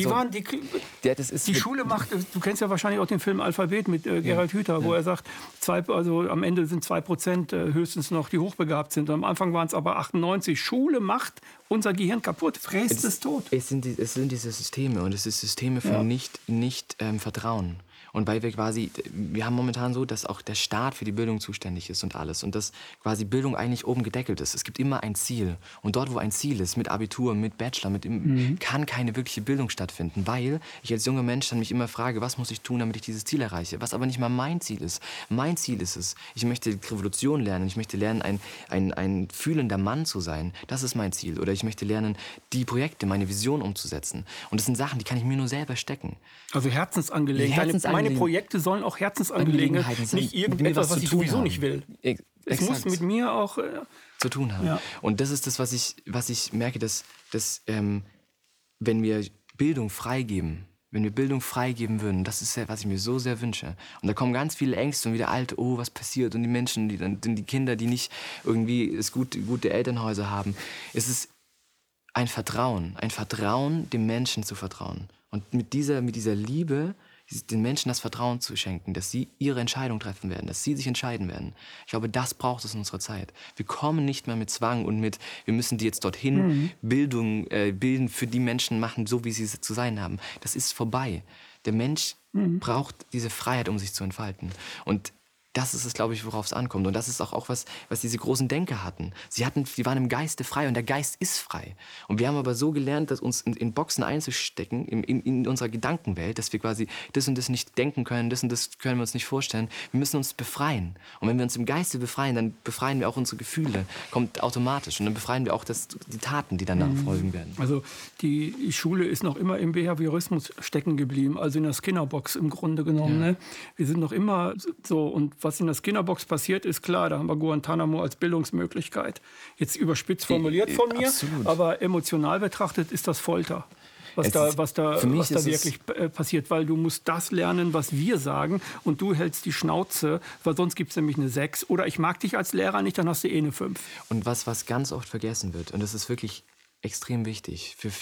Schule macht, du kennst ja wahrscheinlich auch den Film Alphabet mit Gerhard Hüther, wo er sagt, am Ende sind 2% höchstens noch, die hochbegabt sind. Und am Anfang waren es aber 98. Schule macht unser Gehirn kaputt, fräst es tot. Es sind diese Systeme, und es ist Systeme von nicht Vertrauen. Und weil wir haben momentan so, dass auch der Staat für die Bildung zuständig ist und alles. Und dass quasi Bildung eigentlich oben gedeckelt ist. Es gibt immer ein Ziel. Und dort, wo ein Ziel ist, mit Abitur, mit Bachelor, kann keine wirkliche Bildung stattfinden. Weil ich als junger Mensch dann mich immer frage, was muss ich tun, damit ich dieses Ziel erreiche? Was aber nicht mal mein Ziel ist. Mein Ziel ist es, ich möchte Revolution lernen. Ich möchte lernen, ein fühlender Mann zu sein. Das ist mein Ziel. Oder ich möchte lernen, die Projekte, meine Vision umzusetzen. Und das sind Sachen, die kann ich mir nur selber stecken. Also Herzensangelegenheiten. Meine Projekte sollen auch Herzensangelegenheiten sein, nicht irgendetwas, was ich sowieso nicht will. Es muss mit mir auch zu tun haben. Ja. Und das ist das, was ich merke, dass wenn wir Bildung freigeben würden, das ist ja, was ich mir so sehr wünsche. Und da kommen ganz viele Ängste und wieder was passiert? Und die Menschen, die Kinder, die nicht irgendwie gute Elternhäuser haben. Es ist ein Vertrauen, dem Menschen zu vertrauen. Und mit dieser Liebe den Menschen das Vertrauen zu schenken, dass sie ihre Entscheidung treffen werden, dass sie sich entscheiden werden. Ich glaube, das braucht es in unserer Zeit. Wir kommen nicht mehr mit Zwang und wir müssen die jetzt dorthin bilden, für die Menschen machen, so wie sie zu sein haben. Das ist vorbei. Der Mensch braucht diese Freiheit, um sich zu entfalten. Und das ist es, glaube ich, worauf es ankommt. Und das ist auch was diese großen Denker hatten. Die waren im Geiste frei, und der Geist ist frei. Und wir haben aber so gelernt, dass uns in Boxen einzustecken, in unserer Gedankenwelt, dass wir quasi das und das nicht denken können, das und das können wir uns nicht vorstellen. Wir müssen uns befreien. Und wenn wir uns im Geiste befreien, dann befreien wir auch unsere Gefühle. Kommt automatisch. Und dann befreien wir auch die Taten, die danach folgen werden. Also die Schule ist noch immer im Behaviorismus stecken geblieben, also in der Skinnerbox im Grunde genommen. Ja. Ne? Wir sind noch immer so, und was in der Skinnerbox passiert, ist klar, da haben wir Guantanamo als Bildungsmöglichkeit. Jetzt überspitzt formuliert von mir, absolut. Aber emotional betrachtet ist das Folter, was da wirklich passiert, weil du musst das lernen, was wir sagen, und du hältst die Schnauze, weil sonst gibt es nämlich eine 6. Oder ich mag dich als Lehrer nicht, dann hast du eine 5. Und was ganz oft vergessen wird, und das ist wirklich extrem wichtig, für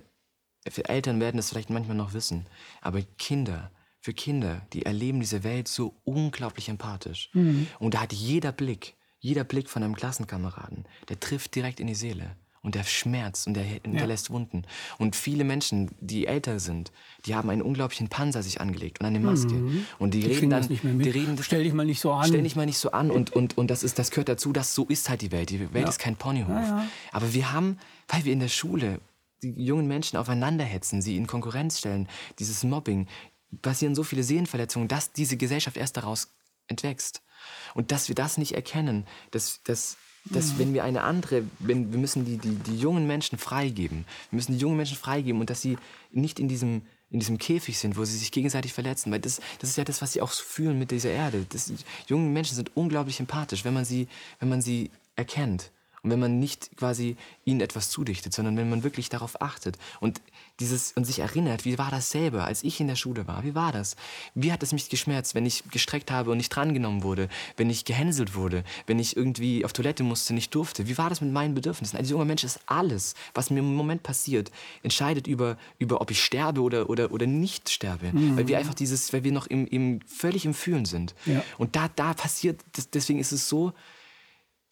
Eltern werden das vielleicht manchmal noch wissen, aber für Kinder, die erleben diese Welt so unglaublich empathisch. Und da hat jeder Blick von einem Klassenkameraden, der trifft direkt in die Seele. Und der schmerzt und der hinterlässt Wunden. Und viele Menschen, die älter sind, die haben einen unglaublichen Panzer sich angelegt und eine Maske. Und die reden dann... Stell dich mal nicht so an. Stell dich mal nicht so an. Und das gehört dazu, so ist halt die Welt. Die Welt ist kein Ponyhof. Ja. Aber weil wir in der Schule die jungen Menschen aufeinander hetzen, sie in Konkurrenz stellen, dieses Mobbing, passieren so viele Seelenverletzungen, dass diese Gesellschaft erst daraus entwächst. Und dass wir das nicht erkennen, dass wenn wir wir müssen die jungen Menschen freigeben. Wir müssen die jungen Menschen freigeben, und dass sie nicht in diesem Käfig sind, wo sie sich gegenseitig verletzen. Weil das ist ja das, was sie auch fühlen mit dieser Erde. Junge Menschen sind unglaublich empathisch, wenn man sie erkennt. Und wenn man nicht quasi ihnen etwas zudichtet, sondern wenn man wirklich darauf achtet und sich erinnert, wie war das selber, als ich in der Schule war? Wie war das? Wie hat es mich geschmerzt, wenn ich gestreckt habe und nicht drangenommen wurde, wenn ich gehänselt wurde, wenn ich irgendwie auf Toilette musste, nicht durfte? Wie war das mit meinen Bedürfnissen? Ein junger Mensch ist alles, was mir im Moment passiert, entscheidet über ob ich sterbe oder nicht sterbe. Weil wir einfach weil wir noch völlig im Fühlen sind. Ja. Und da passiert, deswegen ist es so,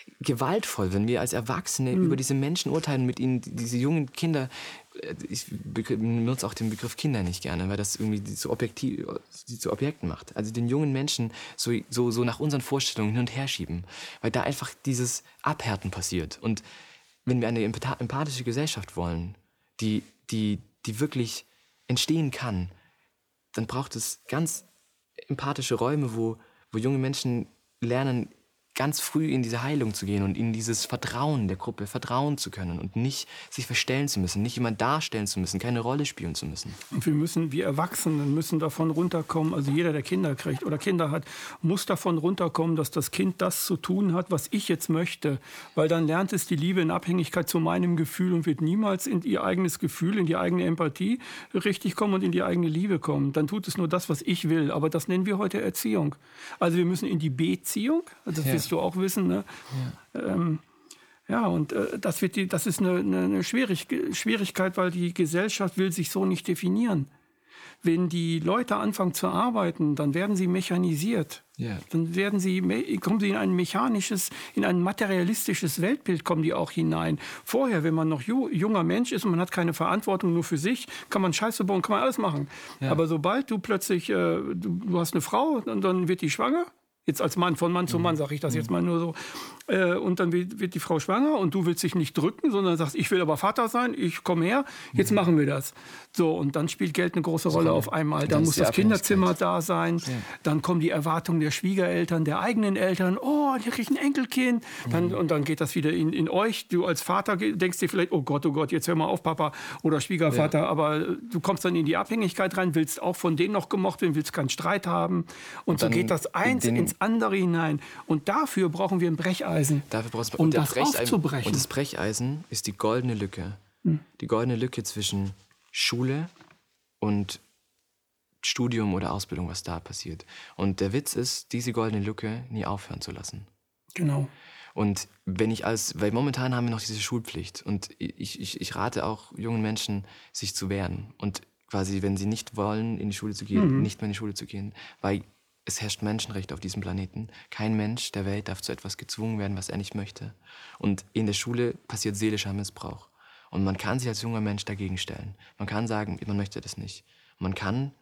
gewaltvoll, wenn wir als Erwachsene über diese Menschen urteilen, mit ihnen, diese jungen Kinder, ich benutze auch den Begriff Kinder nicht gerne, weil das irgendwie die zu Objekten macht. Also den jungen Menschen so nach unseren Vorstellungen hin und her schieben, weil da einfach dieses Abhärten passiert. Und wenn wir eine empathische Gesellschaft wollen, die wirklich entstehen kann, dann braucht es ganz empathische Räume, wo junge Menschen lernen, ganz früh in diese Heilung zu gehen und in dieses Vertrauen der Gruppe vertrauen zu können und nicht sich verstellen zu müssen, nicht jemand darstellen zu müssen, keine Rolle spielen zu müssen. Und wir Erwachsenen müssen davon runterkommen, also jeder, der Kinder kriegt oder Kinder hat, muss davon runterkommen, dass das Kind das zu tun hat, was ich jetzt möchte. Weil dann lernt es die Liebe in Abhängigkeit zu meinem Gefühl und wird niemals in ihr eigenes Gefühl, in die eigene Empathie richtig kommen und in die eigene Liebe kommen. Dann tut es nur das, was ich will. Aber das nennen wir heute Erziehung. Also wir müssen in die Beziehung, das wirst du auch wissen, ne? Und das ist eine Schwierigkeit, weil die Gesellschaft will sich so nicht definieren. Wenn die Leute anfangen zu arbeiten, dann werden sie mechanisiert. Yeah. Dann kommen sie in ein mechanisches, in ein materialistisches Weltbild kommen die auch hinein. Vorher, wenn man noch junger Mensch ist und man hat keine Verantwortung nur für sich, kann man Scheiße bauen, kann man alles machen. Yeah. Aber sobald du plötzlich, du hast eine Frau und dann wird die schwanger, jetzt als Mann, von Mann zu Mann sage ich das jetzt mal nur so. Und dann wird die Frau schwanger und du willst dich nicht drücken, sondern sagst, ich will aber Vater sein, ich komme her, jetzt machen wir das. So, und dann spielt Geld eine große Rolle auf einmal. Dann muss das Kinderzimmer da sein, dann kommen die Erwartungen der Schwiegereltern, der eigenen Eltern, oh, der kriegt ein Enkelkind. Und dann geht das wieder in euch. Du als Vater denkst dir vielleicht, oh Gott, jetzt hör mal auf, Papa oder Schwiegervater. Ja. Aber du kommst dann in die Abhängigkeit rein, willst auch von denen noch gemocht werden, willst keinen Streit haben. Und so geht das eins ins andere hinein. Und dafür brauchen wir ein Brecheisen. Um das aufzubrechen. Und das Brecheisen ist die goldene Lücke. Die goldene Lücke zwischen Schule und Studium oder Ausbildung, was da passiert. Und der Witz ist, diese goldene Lücke nie aufhören zu lassen. Genau. Und weil momentan haben wir noch diese Schulpflicht. Und ich rate auch jungen Menschen, sich zu wehren. Und quasi, wenn sie nicht wollen, in die Schule zu gehen, nicht mehr in die Schule zu gehen. Weil es herrscht Menschenrecht auf diesem Planeten. Kein Mensch der Welt darf zu etwas gezwungen werden, was er nicht möchte. Und in der Schule passiert seelischer Missbrauch. Und man kann sich als junger Mensch dagegen stellen. Man kann sagen, man möchte das nicht. Und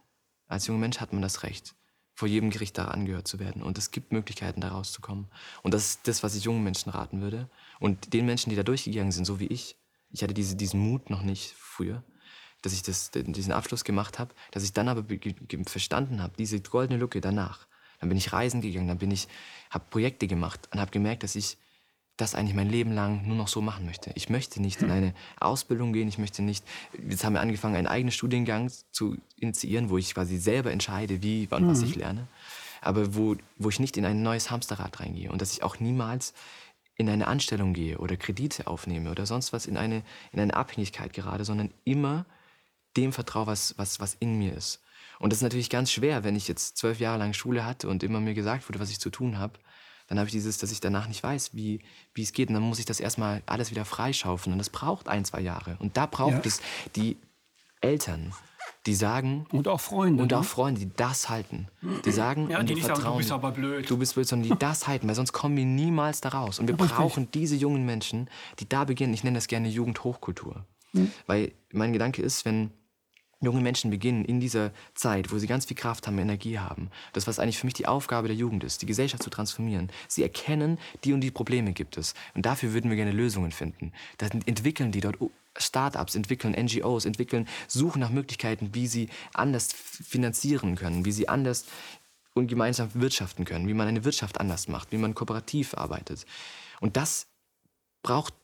als junger Mensch hat man das Recht, vor jedem Gericht da angehört zu werden. Und es gibt Möglichkeiten, da rauszukommen. Und das ist das, was ich jungen Menschen raten würde. Und den Menschen, die da durchgegangen sind, so wie ich hatte diesen Mut noch nicht früher, dass ich diesen Abschluss gemacht habe, dass ich dann aber verstanden habe, diese goldene Lücke danach. Dann bin ich reisen gegangen, habe Projekte gemacht und habe gemerkt, dass ich das eigentlich mein Leben lang nur noch so machen möchte. Ich möchte nicht in eine Ausbildung gehen, jetzt haben wir angefangen, einen eigenen Studiengang zu initiieren, wo ich quasi selber entscheide, wie, wann, was ich lerne, aber wo ich nicht in ein neues Hamsterrad reingehe und dass ich auch niemals in eine Anstellung gehe oder Kredite aufnehme oder sonst was in eine Abhängigkeit gerade, sondern immer dem vertraue, was in mir ist. Und das ist natürlich ganz schwer, wenn ich jetzt 12 Jahre lang Schule hatte und immer mir gesagt wurde, was ich zu tun habe. Dann habe ich dass ich danach nicht weiß, wie es geht. Und dann muss ich das erstmal alles wieder freischaufeln. Und das braucht 1-2 Jahre. Und da braucht es die Eltern, die sagen... Und auch Freunde. Und auch Freunde, die das halten. Die sagen, die nicht sagen, du bist aber blöd. Du bist blöd, sondern die das halten, weil sonst kommen wir niemals da raus. Und wir brauchen diese jungen Menschen, die da beginnen. Ich nenne das gerne Jugendhochkultur. Weil mein Gedanke ist, wenn junge Menschen beginnen in dieser Zeit, wo sie ganz viel Kraft haben, Energie haben, das, was eigentlich für mich die Aufgabe der Jugend ist, die Gesellschaft zu transformieren. Sie erkennen, die und die Probleme gibt es. Und dafür würden wir gerne Lösungen finden. Dann entwickeln die dort Start-ups, entwickeln NGOs, suchen nach Möglichkeiten, wie sie anders finanzieren können, wie sie anders und gemeinsam wirtschaften können, wie man eine Wirtschaft anders macht, wie man kooperativ arbeitet. Und das braucht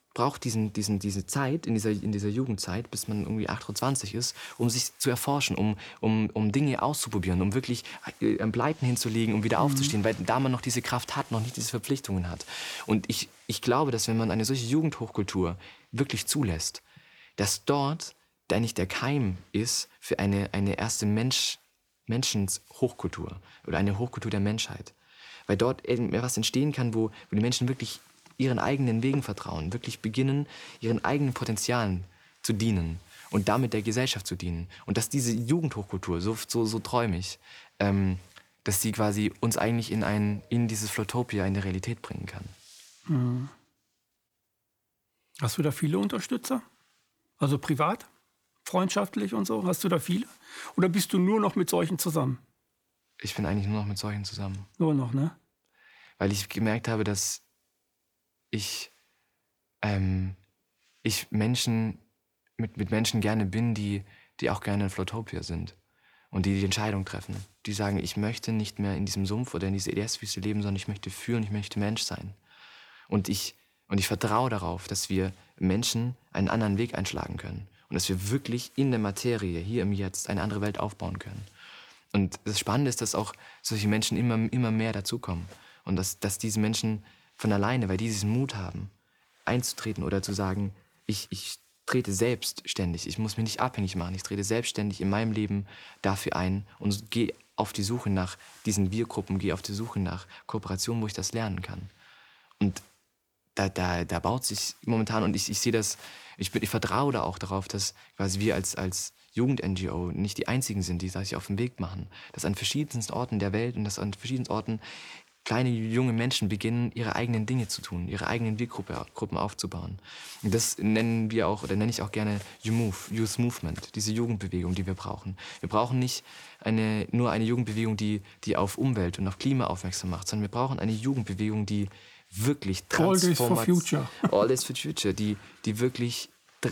diese Zeit, in dieser Jugendzeit, bis man irgendwie 28 ist, um sich zu erforschen, um Dinge auszuprobieren, um wirklich am Pleiten hinzulegen, um wieder aufzustehen, weil da man noch diese Kraft hat, noch nicht diese Verpflichtungen hat. Und ich glaube, dass wenn man eine solche Jugendhochkultur wirklich zulässt, dass dort eigentlich der Keim ist für eine erste Menschenshochkultur oder eine Hochkultur der Menschheit. Weil dort etwas entstehen kann, wo die Menschen wirklich ihren eigenen Wegen vertrauen, wirklich beginnen, ihren eigenen Potenzialen zu dienen und damit der Gesellschaft zu dienen. Und dass diese Jugendhochkultur, so träume ich, dass sie quasi uns eigentlich in dieses Flotopia, in die Realität bringen kann. Hast du da viele Unterstützer? Also privat, freundschaftlich und so? Hast du da viele? Oder bist du nur noch mit solchen zusammen? Ich bin eigentlich nur noch mit solchen zusammen. Nur noch, ne? Weil ich gemerkt habe, dass ich Menschen mit Menschen gerne bin, die auch gerne in Flotopia sind. Und die Entscheidung treffen. Die sagen, ich möchte nicht mehr in diesem Sumpf oder in dieser EDS-Wüste leben, sondern ich möchte fühlen, ich möchte Mensch sein. Und ich vertraue darauf, dass wir Menschen einen anderen Weg einschlagen können. Und dass wir wirklich in der Materie, hier im Jetzt, eine andere Welt aufbauen können. Und das Spannende ist, dass auch solche Menschen immer mehr dazukommen. Und dass diese Menschen von alleine, weil die diesen Mut haben, einzutreten oder zu sagen, ich trete selbstständig, ich muss mich nicht abhängig machen, ich trete selbstständig in meinem Leben dafür ein und gehe auf die Suche nach diesen Wir-Gruppen, gehe auf die Suche nach Kooperationen, wo ich das lernen kann. Und da baut sich momentan, und ich sehe das, ich vertraue da auch darauf, dass quasi wir als Jugend-NGO nicht die einzigen sind, die sich auf den Weg machen. Dass an verschiedensten Orten der Welt und dass an verschiedensten Orten kleine junge Menschen beginnen, ihre eigenen Dinge zu tun, ihre eigenen Wir-Gruppen aufzubauen. Und das nenne ich auch gerne Youth Movement, diese Jugendbewegung, die wir brauchen. Wir brauchen nicht nur eine Jugendbewegung, die auf Umwelt und auf Klima aufmerksam macht, sondern wir brauchen eine Jugendbewegung, die wirklich All Days for Future. All Days for Future, die wirklich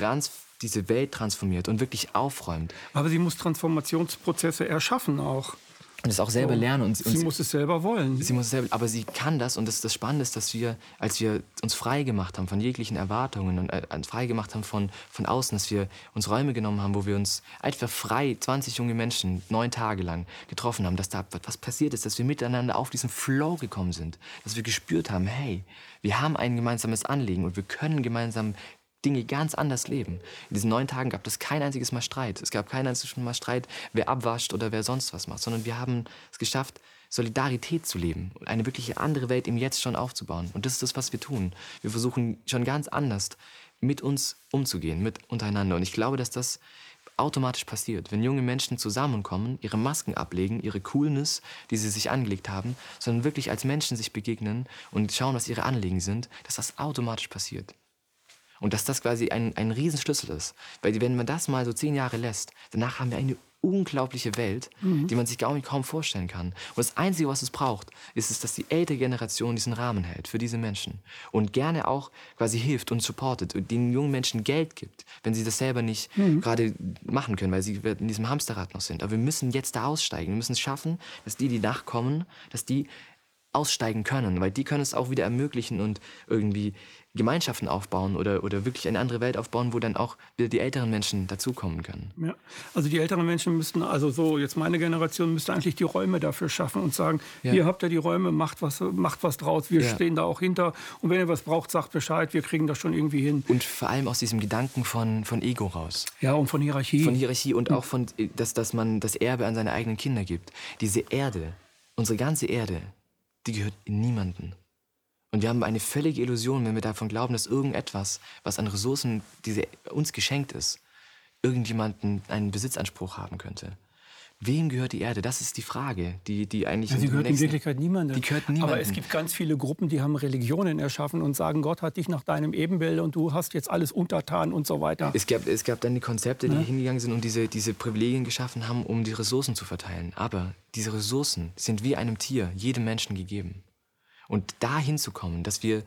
diese Welt transformiert und wirklich aufräumt. Aber sie muss Transformationsprozesse erschaffen auch. Und es auch selber lernen. Und sie muss es selber wollen. Aber sie kann das. Und das Spannende ist, dass wir, als wir uns frei gemacht haben von jeglichen Erwartungen und frei gemacht haben von außen, dass wir uns Räume genommen haben, wo wir uns einfach frei, 20 junge Menschen, 9 Tage lang getroffen haben, dass da was passiert ist, dass wir miteinander auf diesen Flow gekommen sind, dass wir gespürt haben, hey, wir haben ein gemeinsames Anliegen und wir können gemeinsam Dinge ganz anders leben. In diesen 9 Tagen gab es kein einziges Mal Streit. Es gab kein einziges Mal Streit, wer abwascht oder wer sonst was macht, sondern wir haben es geschafft, Solidarität zu leben und eine wirklich andere Welt im Jetzt schon aufzubauen. Und das ist das, was wir tun. Wir versuchen schon ganz anders mit uns umzugehen, untereinander. Und ich glaube, dass das automatisch passiert, wenn junge Menschen zusammenkommen, ihre Masken ablegen, ihre Coolness, die sie sich angelegt haben, sondern wirklich als Menschen sich begegnen und schauen, was ihre Anliegen sind, dass das automatisch passiert. Und dass das quasi ein Riesenschlüssel ist. Weil wenn man das mal so 10 Jahre lässt, danach haben wir eine unglaubliche Welt, die man sich kaum vorstellen kann. Und das Einzige, was es braucht, ist, dass die ältere Generation diesen Rahmen hält für diese Menschen. Und gerne auch quasi hilft und supportet und den jungen Menschen Geld gibt, wenn sie das selber nicht gerade machen können, weil sie in diesem Hamsterrad noch sind. Aber wir müssen jetzt da aussteigen. Wir müssen es schaffen, dass die nachkommen, dass die aussteigen können, weil die können es auch wieder ermöglichen und irgendwie Gemeinschaften aufbauen oder wirklich eine andere Welt aufbauen, wo dann auch wieder die älteren Menschen dazukommen können. Ja, also die älteren Menschen müssten, also so jetzt meine Generation, müsste eigentlich die Räume dafür schaffen und sagen, hier habt ihr die Räume, macht was draus, wir stehen da auch hinter und wenn ihr was braucht, sagt Bescheid, wir kriegen das schon irgendwie hin. Und vor allem aus diesem Gedanken von Ego raus. Ja, und von Hierarchie. Von Hierarchie und auch dass man das Erbe an seine eigenen Kinder gibt. Diese Erde, unsere ganze Erde, die gehört niemandem. Und wir haben eine völlige Illusion, wenn wir davon glauben, dass irgendetwas, was an Ressourcen, die uns geschenkt ist, irgendjemanden einen Besitzanspruch haben könnte. Wem gehört die Erde? Das ist die Frage, die eigentlich... Ja, sie gehört in Wirklichkeit niemandem. Die gehört niemandem. Aber es gibt ganz viele Gruppen, die haben Religionen erschaffen und sagen, Gott hat dich nach deinem Ebenbild und du hast jetzt alles untertan und so weiter. Es gab dann die Konzepte, die hingegangen sind und diese Privilegien geschaffen haben, um die Ressourcen zu verteilen. Aber diese Ressourcen sind wie einem Tier jedem Menschen gegeben. Und dahin zu kommen, dass wir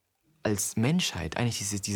als Menschheit eigentlich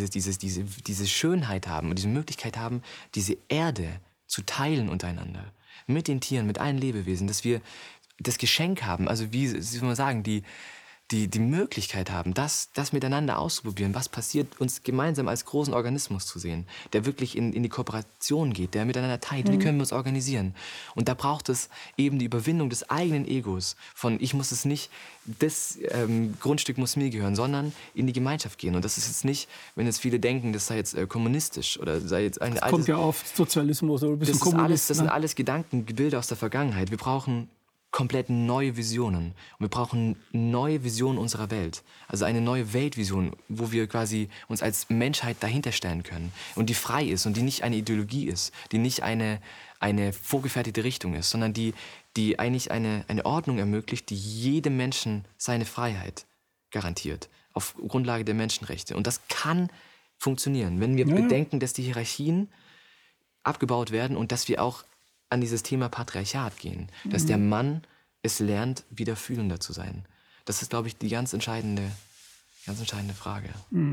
diese Schönheit haben und diese Möglichkeit haben, diese Erde zu teilen untereinander. Mit den Tieren, mit allen Lebewesen, dass wir das Geschenk haben, also wie soll man sagen, die Möglichkeit haben, das miteinander auszuprobieren, was passiert, uns gemeinsam als großen Organismus zu sehen, der wirklich in die Kooperation geht, der miteinander teilt, wie können wir uns organisieren. Und da braucht es eben die Überwindung des eigenen Egos, von ich muss es nicht, das Grundstück muss mir gehören, sondern in die Gemeinschaft gehen. Und das ist jetzt nicht, wenn jetzt viele denken, das sei jetzt kommunistisch oder sei jetzt ein das kommt ja auf Sozialismus oder ein bisschen Kommunist. Das sind alles Gedankenbilder aus der Vergangenheit. Wir brauchen komplett neue Visionen. Und wir brauchen neue Visionen unserer Welt. Also eine neue Weltvision, wo wir quasi uns als Menschheit dahinter stellen können. Und die frei ist und die nicht eine Ideologie ist, die nicht eine vorgefertigte Richtung ist, sondern die eigentlich eine Ordnung ermöglicht, die jedem Menschen seine Freiheit garantiert. auf Grundlage der Menschenrechte. Und das kann funktionieren, wenn wir bedenken, dass die Hierarchien abgebaut werden und dass wir auch an dieses Thema Patriarchat gehen. Dass der Mann es lernt, wieder fühlender zu sein. Das ist, glaube ich, die ganz entscheidende Frage.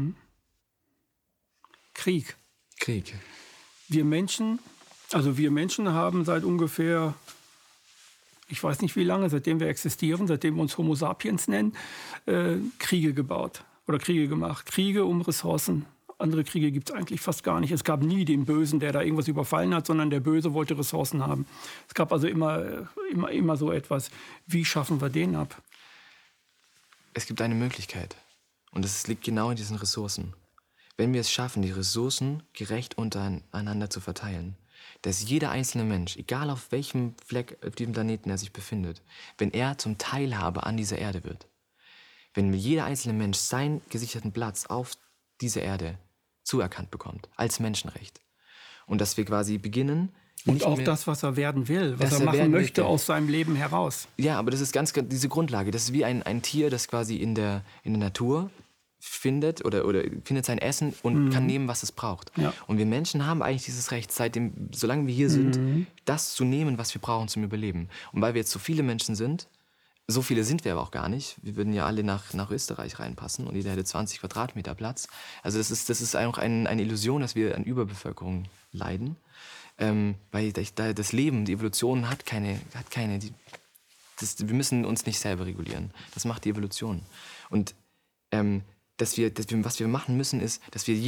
Krieg. Krieg. Wir Menschen haben seit ungefähr, ich weiß nicht wie lange, seitdem wir existieren, seitdem wir uns Homo sapiens nennen, Kriege gebaut oder Kriege gemacht. Kriege um Ressourcen. Andere Kriege gibt es eigentlich fast gar nicht. Es gab nie den Bösen, der da irgendwas überfallen hat, sondern der Böse wollte Ressourcen haben. Es gab also immer so etwas. Wie schaffen wir den ab? Es gibt eine Möglichkeit. Und es liegt genau in diesen Ressourcen. Wenn wir es schaffen, die Ressourcen gerecht untereinander zu verteilen, dass jeder einzelne Mensch, egal auf welchem Fleck auf diesem Planeten er sich befindet, wenn er zum Teilhabe an dieser Erde wird, wenn jeder einzelne Mensch seinen gesicherten Platz auf dieser Erde zuerkannt bekommt, als Menschenrecht. Und dass wir quasi beginnen... Und auch das, was er werden will, was er machen möchte aus seinem Leben heraus. Ja, aber das ist ganz diese Grundlage. Das ist wie ein Tier, das quasi in der Natur findet oder findet sein Essen und kann nehmen, was es braucht. Ja. Und wir Menschen haben eigentlich dieses Recht, solange wir hier sind, das zu nehmen, was wir brauchen zum Überleben. Und weil wir jetzt so viele Menschen sind, so viele sind wir aber auch gar nicht. Wir würden ja alle nach Österreich reinpassen und jeder hätte 20 Quadratmeter Platz. Also das ist auch eine Illusion, dass wir an Überbevölkerung leiden. Weil das Leben, die Evolution wir müssen uns nicht selber regulieren. Das macht die Evolution. Und was wir machen müssen, ist, dass wir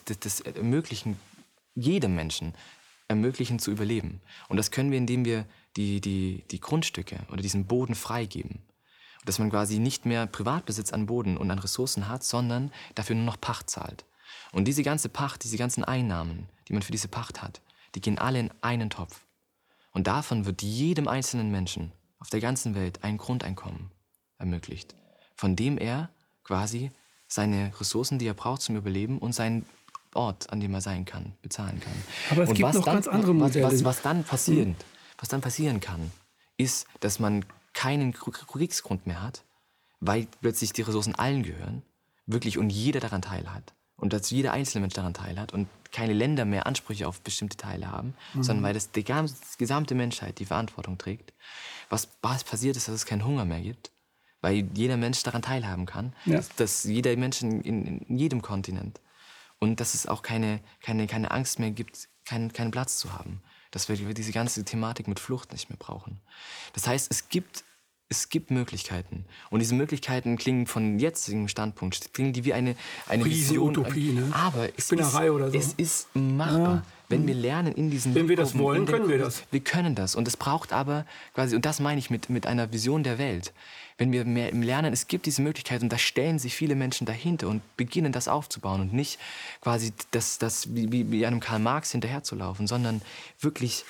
jedem Menschen ermöglichen zu überleben. Und das können wir, indem wir die Grundstücke oder diesen Boden freigeben. Dass man quasi nicht mehr Privatbesitz an Boden und an Ressourcen hat, sondern dafür nur noch Pacht zahlt. Und diese ganze Pacht, diese ganzen Einnahmen, die man für diese Pacht hat, die gehen alle in einen Topf. Und davon wird jedem einzelnen Menschen auf der ganzen Welt ein Grundeinkommen ermöglicht, von dem er quasi seine Ressourcen, die er braucht zum Überleben und seinen Ort, an dem er sein kann, bezahlen kann. Aber es gibt noch ganz andere Modelle. Was dann passieren kann, ist, dass man keinen Kriegsgrund mehr hat, weil plötzlich die Ressourcen allen gehören, wirklich, und jeder daran teilhat. Und dass jeder einzelne Mensch daran teilhat und keine Länder mehr Ansprüche auf bestimmte Teile haben, sondern weil die gesamte Menschheit die Verantwortung trägt. Was passiert ist, dass es keinen Hunger mehr gibt, weil jeder Mensch daran teilhaben kann, dass jeder Mensch in jedem Kontinent, und dass es auch keine Angst mehr gibt, keinen Platz zu haben. Dass wir diese ganze Thematik mit Flucht nicht mehr brauchen. Das heißt, es gibt Möglichkeiten. Und diese Möglichkeiten klingen von jetzigem Standpunkt, klingen die wie eine Vision. Utopie, ne? Aber es ist machbar. Wenn wir lernen in diesen... Wenn wir das wollen, können wir das. Wir können das. Und es braucht aber quasi, und das meine ich mit einer Vision der Welt. Wenn wir mehr im Lernen, es gibt diese Möglichkeit und da stellen sich viele Menschen dahinter und beginnen das aufzubauen und nicht quasi das wie einem Karl Marx hinterherzulaufen, sondern wirklich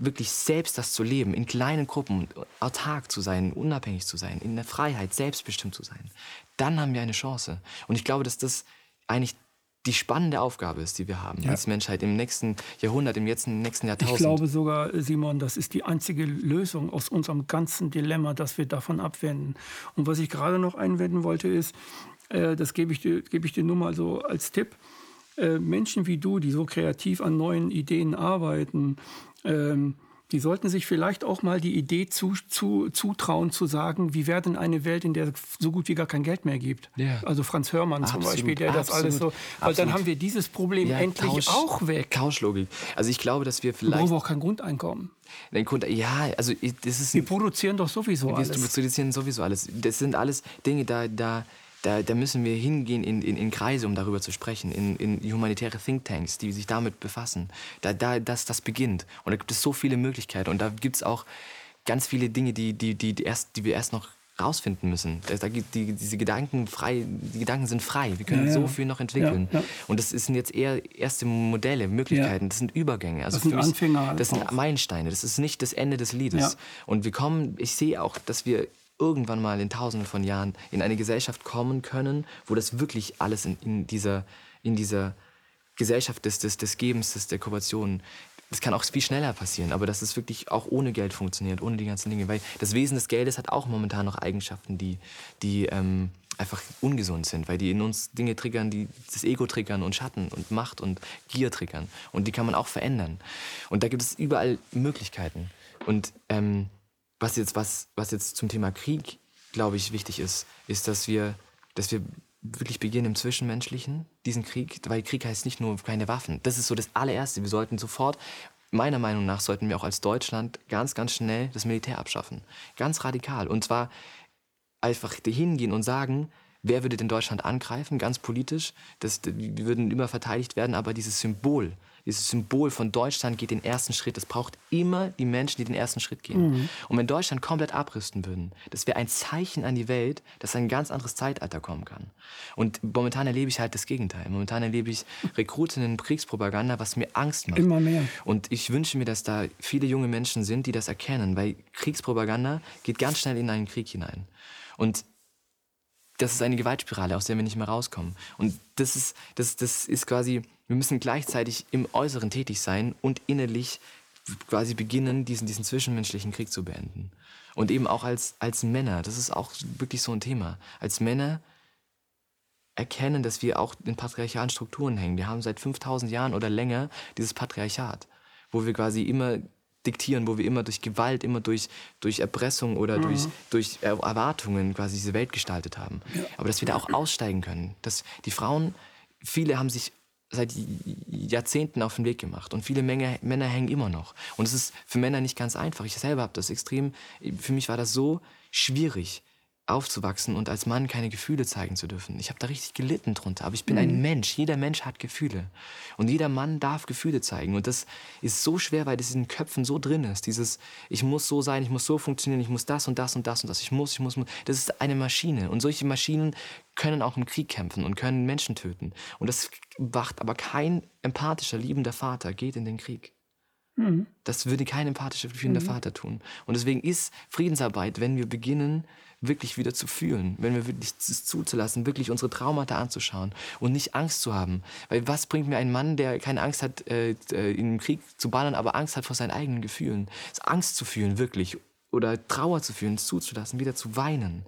selbst das zu leben, in kleinen Gruppen, autark zu sein, unabhängig zu sein, in der Freiheit, selbstbestimmt zu sein, dann haben wir eine Chance. Und ich glaube, dass das eigentlich die spannende Aufgabe ist, die wir haben als Menschheit im nächsten Jahrhundert, im nächsten Jahrtausend. Ich glaube sogar, Simon, das ist die einzige Lösung aus unserem ganzen Dilemma, dass wir davon abwenden. Und was ich gerade noch einwenden wollte, ist, das gebe ich dir nur mal so als Tipp, Menschen wie du, die so kreativ an neuen Ideen arbeiten, die sollten sich vielleicht auch mal die Idee zutrauen, zu sagen, wie wäre denn eine Welt, in der es so gut wie gar kein Geld mehr gibt. Ja. Also Franz Hörmann zum Beispiel, der das alles so... Weil dann haben wir dieses Problem endlich auch weg. Tauschlogik. Also ich glaube, dass wir vielleicht... Wir brauchen auch kein Grundeinkommen. Also das ist... Wir produzieren doch sowieso alles. Wir produzieren sowieso alles. Das sind alles Dinge, da müssen wir hingehen in Kreise, um darüber zu sprechen, in humanitäre Thinktanks, die sich damit befassen. Das beginnt. Und da gibt es so viele Möglichkeiten. Und da gibt es auch ganz viele Dinge, die wir erst noch rausfinden müssen. Da gibt diese Gedanken die Gedanken sind frei. Wir können so viel noch entwickeln. Ja. Und das sind jetzt eher erste Modelle, Möglichkeiten, das sind Übergänge. Also das sind Anfänger. Das sind Meilensteine. Das ist nicht das Ende des Liedes. Ja. Und ich sehe auch, dass wir irgendwann mal in Tausenden von Jahren in eine Gesellschaft kommen können, wo das wirklich alles in dieser Gesellschaft des Gebens, der Kooperation, das kann auch viel schneller passieren, aber dass es wirklich auch ohne Geld funktioniert, ohne die ganzen Dinge. Weil das Wesen des Geldes hat auch momentan noch Eigenschaften, die einfach ungesund sind, weil die in uns Dinge triggern, die das Ego triggern und Schatten und Macht und Gier triggern. Und die kann man auch verändern. Und da gibt es überall Möglichkeiten. Und was jetzt zum Thema Krieg, glaube ich, wichtig ist, dass wir wirklich beginnen im Zwischenmenschlichen, diesen Krieg, weil Krieg heißt nicht nur keine Waffen. Das ist so das allererste. Wir sollten sofort, meiner Meinung nach, sollten wir auch als Deutschland ganz, ganz schnell das Militär abschaffen. Ganz radikal. Und zwar einfach hingehen und sagen, wer würde denn Deutschland angreifen, ganz politisch. Wir würden immer verteidigt werden, aber dieses Symbol von Deutschland geht den ersten Schritt. Es braucht immer die Menschen, die den ersten Schritt gehen. Und wenn Deutschland komplett abrüsten würden, das wäre ein Zeichen an die Welt, dass ein ganz anderes Zeitalter kommen kann. Und momentan erlebe ich halt das Gegenteil. Momentan erlebe ich Rekrutinnen, Kriegspropaganda, was mir Angst macht. Immer mehr. Und ich wünsche mir, dass da viele junge Menschen sind, die das erkennen, weil Kriegspropaganda geht ganz schnell in einen Krieg hinein. Und das ist eine Gewaltspirale, aus der wir nicht mehr rauskommen. Und das ist quasi, wir müssen gleichzeitig im Äußeren tätig sein und innerlich quasi beginnen, diesen zwischenmenschlichen Krieg zu beenden. Und eben auch als Männer, das ist auch wirklich so ein Thema. Als Männer erkennen, dass wir auch in patriarchalen Strukturen hängen. Wir haben seit 5000 Jahren oder länger dieses Patriarchat, wo wir quasi immer diktieren, wo wir immer durch Gewalt, immer durch Erpressung oder durch Erwartungen quasi diese Welt gestaltet haben. Ja. Aber dass wir da auch aussteigen können. Dass die Frauen, viele haben sich seit Jahrzehnten auf den Weg gemacht und viele Männer hängen immer noch. Und es ist für Männer nicht ganz einfach. Ich selber habe das für mich war das so schwierig, aufzuwachsen und als Mann keine Gefühle zeigen zu dürfen. Ich habe da richtig gelitten drunter, aber ich bin ein Mensch. Jeder Mensch hat Gefühle. Und jeder Mann darf Gefühle zeigen. Und das ist so schwer, weil das in den Köpfen so drin ist. Dieses, ich muss so sein, ich muss so funktionieren, ich muss das und das und das und das. Ich muss. Das ist eine Maschine. Und solche Maschinen können auch im Krieg kämpfen und können Menschen töten. Und das wacht aber kein empathischer, liebender Vater geht in den Krieg. Das würde kein empathischer, fühlender Vater tun. Und deswegen ist Friedensarbeit, wenn wir beginnen, wirklich wieder zu fühlen, wenn wir wirklich es zuzulassen, wirklich unsere Traumata anzuschauen und nicht Angst zu haben. Weil was bringt mir ein Mann, der keine Angst hat, im Krieg zu ballern, aber Angst hat vor seinen eigenen Gefühlen? Angst zu fühlen, wirklich, oder Trauer zu fühlen, es zuzulassen, wieder zu weinen.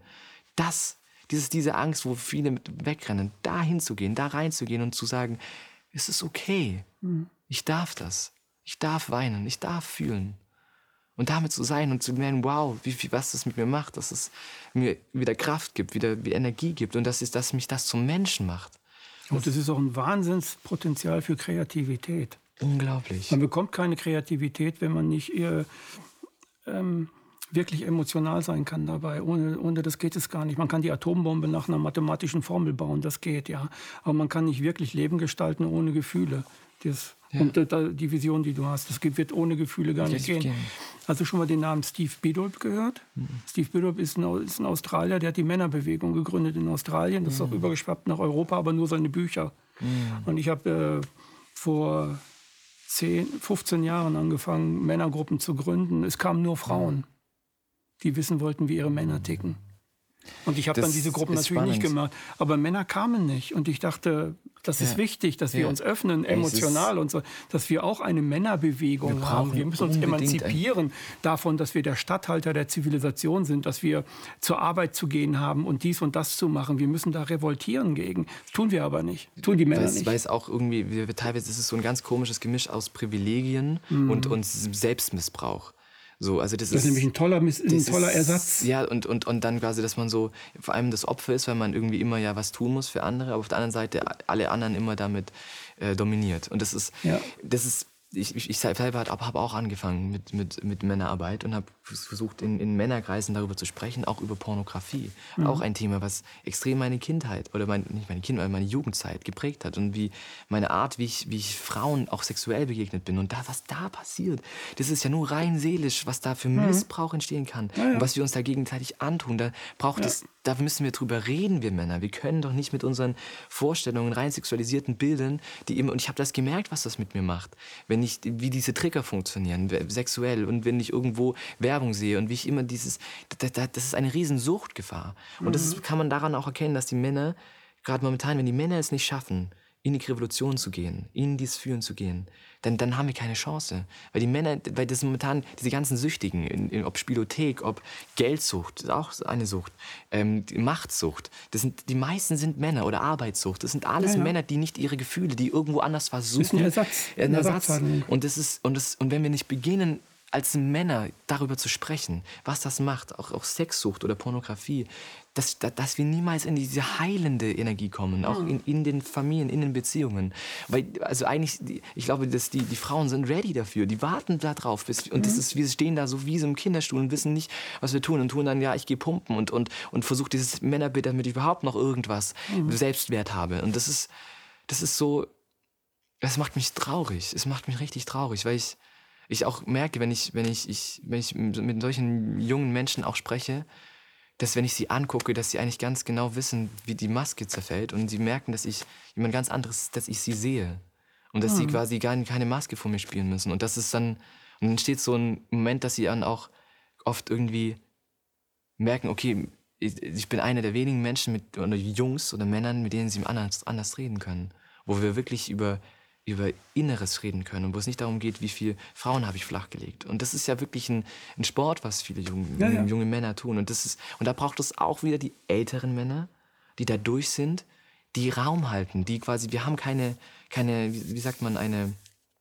Diese Angst, wo viele mit wegrennen, da hinzugehen, da reinzugehen und zu sagen, es ist okay, ich darf das, ich darf weinen, ich darf fühlen. Und damit zu sein und zu merken, wow, was das mit mir macht, dass es mir wieder Kraft gibt, wieder Energie gibt und dass mich das zum Menschen macht. Und das ist auch ein Wahnsinnspotenzial für Kreativität. Unglaublich. Man bekommt keine Kreativität, wenn man nicht wirklich emotional sein kann dabei. Ohne das geht es gar nicht. Man kann die Atombombe nach einer mathematischen Formel bauen, das geht, ja. Aber man kann nicht wirklich Leben gestalten ohne Gefühle. Und die Vision, die du hast, das wird ohne Gefühle gar nicht gehen. Hast du schon mal den Namen Steve Biddulph gehört? Steve Biddulph ist ein Australier, der hat die Männerbewegung gegründet in Australien. Das ist auch übergeschwappt nach Europa, aber nur seine Bücher. Und ich habe vor 15 Jahren angefangen, Männergruppen zu gründen. Es kamen nur Frauen, die wissen wollten, wie ihre Männer ticken. Und ich habe dann diese Gruppen natürlich nicht gemacht. Aber Männer kamen nicht. Und ich dachte, das ist wichtig, dass wir uns öffnen, emotional und so, dass wir auch eine Männerbewegung haben. Wir müssen uns emanzipieren davon, dass wir der Statthalter der Zivilisation sind, dass wir zur Arbeit zu gehen haben und dies und das zu machen. Wir müssen da revoltieren gegen. Das tun wir aber nicht. Tun die Männer nicht. Weil es auch irgendwie, teilweise ist es so ein ganz komisches Gemisch aus Privilegien und Selbstmissbrauch. So, also das ist nämlich ein toller Ersatz. Ja, und dann quasi, dass man so vor allem das Opfer ist, weil man irgendwie immer ja was tun muss für andere, aber auf der anderen Seite alle anderen immer damit dominiert. Und das ist ich selber habe auch angefangen mit Männerarbeit und habe versucht, in Männerkreisen darüber zu sprechen, auch über Pornografie. Auch ein Thema, was extrem meine Kindheit, oder meine Jugendzeit geprägt hat. Und wie meine Art, wie ich Frauen auch sexuell begegnet bin. Und was da passiert, das ist ja nur rein seelisch, was da für Missbrauch entstehen kann. Ja. Und was wir uns da gegenseitig antun. Da müssen wir drüber reden, wir Männer. Wir können doch nicht mit unseren Vorstellungen, rein sexualisierten Bildern, und ich habe das gemerkt, was das mit mir macht. Wie diese Trigger funktionieren, sexuell, und wenn ich irgendwo Werbung sehe und wie ich immer das ist eine riesen Suchtgefahr. Und das kann man daran auch erkennen, dass die Männer, gerade momentan, wenn die Männer es nicht schaffen, in die Revolution zu gehen, in dieses Führen zu gehen, dann haben wir keine Chance. Weil die Männer, weil das momentan, diese ganzen Süchtigen, ob Spielothek, ob Geldsucht, das ist auch eine Sucht, Machtsucht, die meisten sind Männer oder Arbeitssucht. Das sind alles Männer, die nicht ihre Gefühle, die irgendwo anders versuchen. Das ist ein Ersatz. Und wenn wir nicht beginnen, als Männer darüber zu sprechen, was das macht, auch Sexsucht oder Pornografie, dass wir niemals in diese heilende Energie kommen, auch in den Familien, in den Beziehungen. Weil, also eigentlich, ich glaube, dass die Frauen sind ready dafür, die warten da drauf. Wir stehen da so wie so im Kinderstuhl und wissen nicht, was wir tun. Und tun dann, ja, ich gehe pumpen und versuche dieses Männerbild, damit ich überhaupt noch irgendwas Selbstwert habe. Und das ist so, das macht mich traurig. Es macht mich richtig traurig, weil ich auch merke, wenn ich mit solchen jungen Menschen auch spreche, dass wenn ich sie angucke, dass sie eigentlich ganz genau wissen, wie die Maske zerfällt und sie merken, dass ich jemand ganz anderes, dass ich sie sehe und dass sie quasi gar keine Maske vor mir spielen müssen. Und das ist dann entsteht so ein Moment, dass sie dann auch oft irgendwie merken, okay, ich bin einer der wenigen Menschen oder Jungs oder Männern, mit denen sie anders reden können, wo wir wirklich über Inneres reden können und wo es nicht darum geht, wie viele Frauen habe ich flachgelegt. Und das ist ja wirklich ein Sport, was viele junge Männer tun. Und da braucht es auch wieder die älteren Männer, die da durch sind, die Raum halten, die quasi, wir haben keine wie sagt man, eine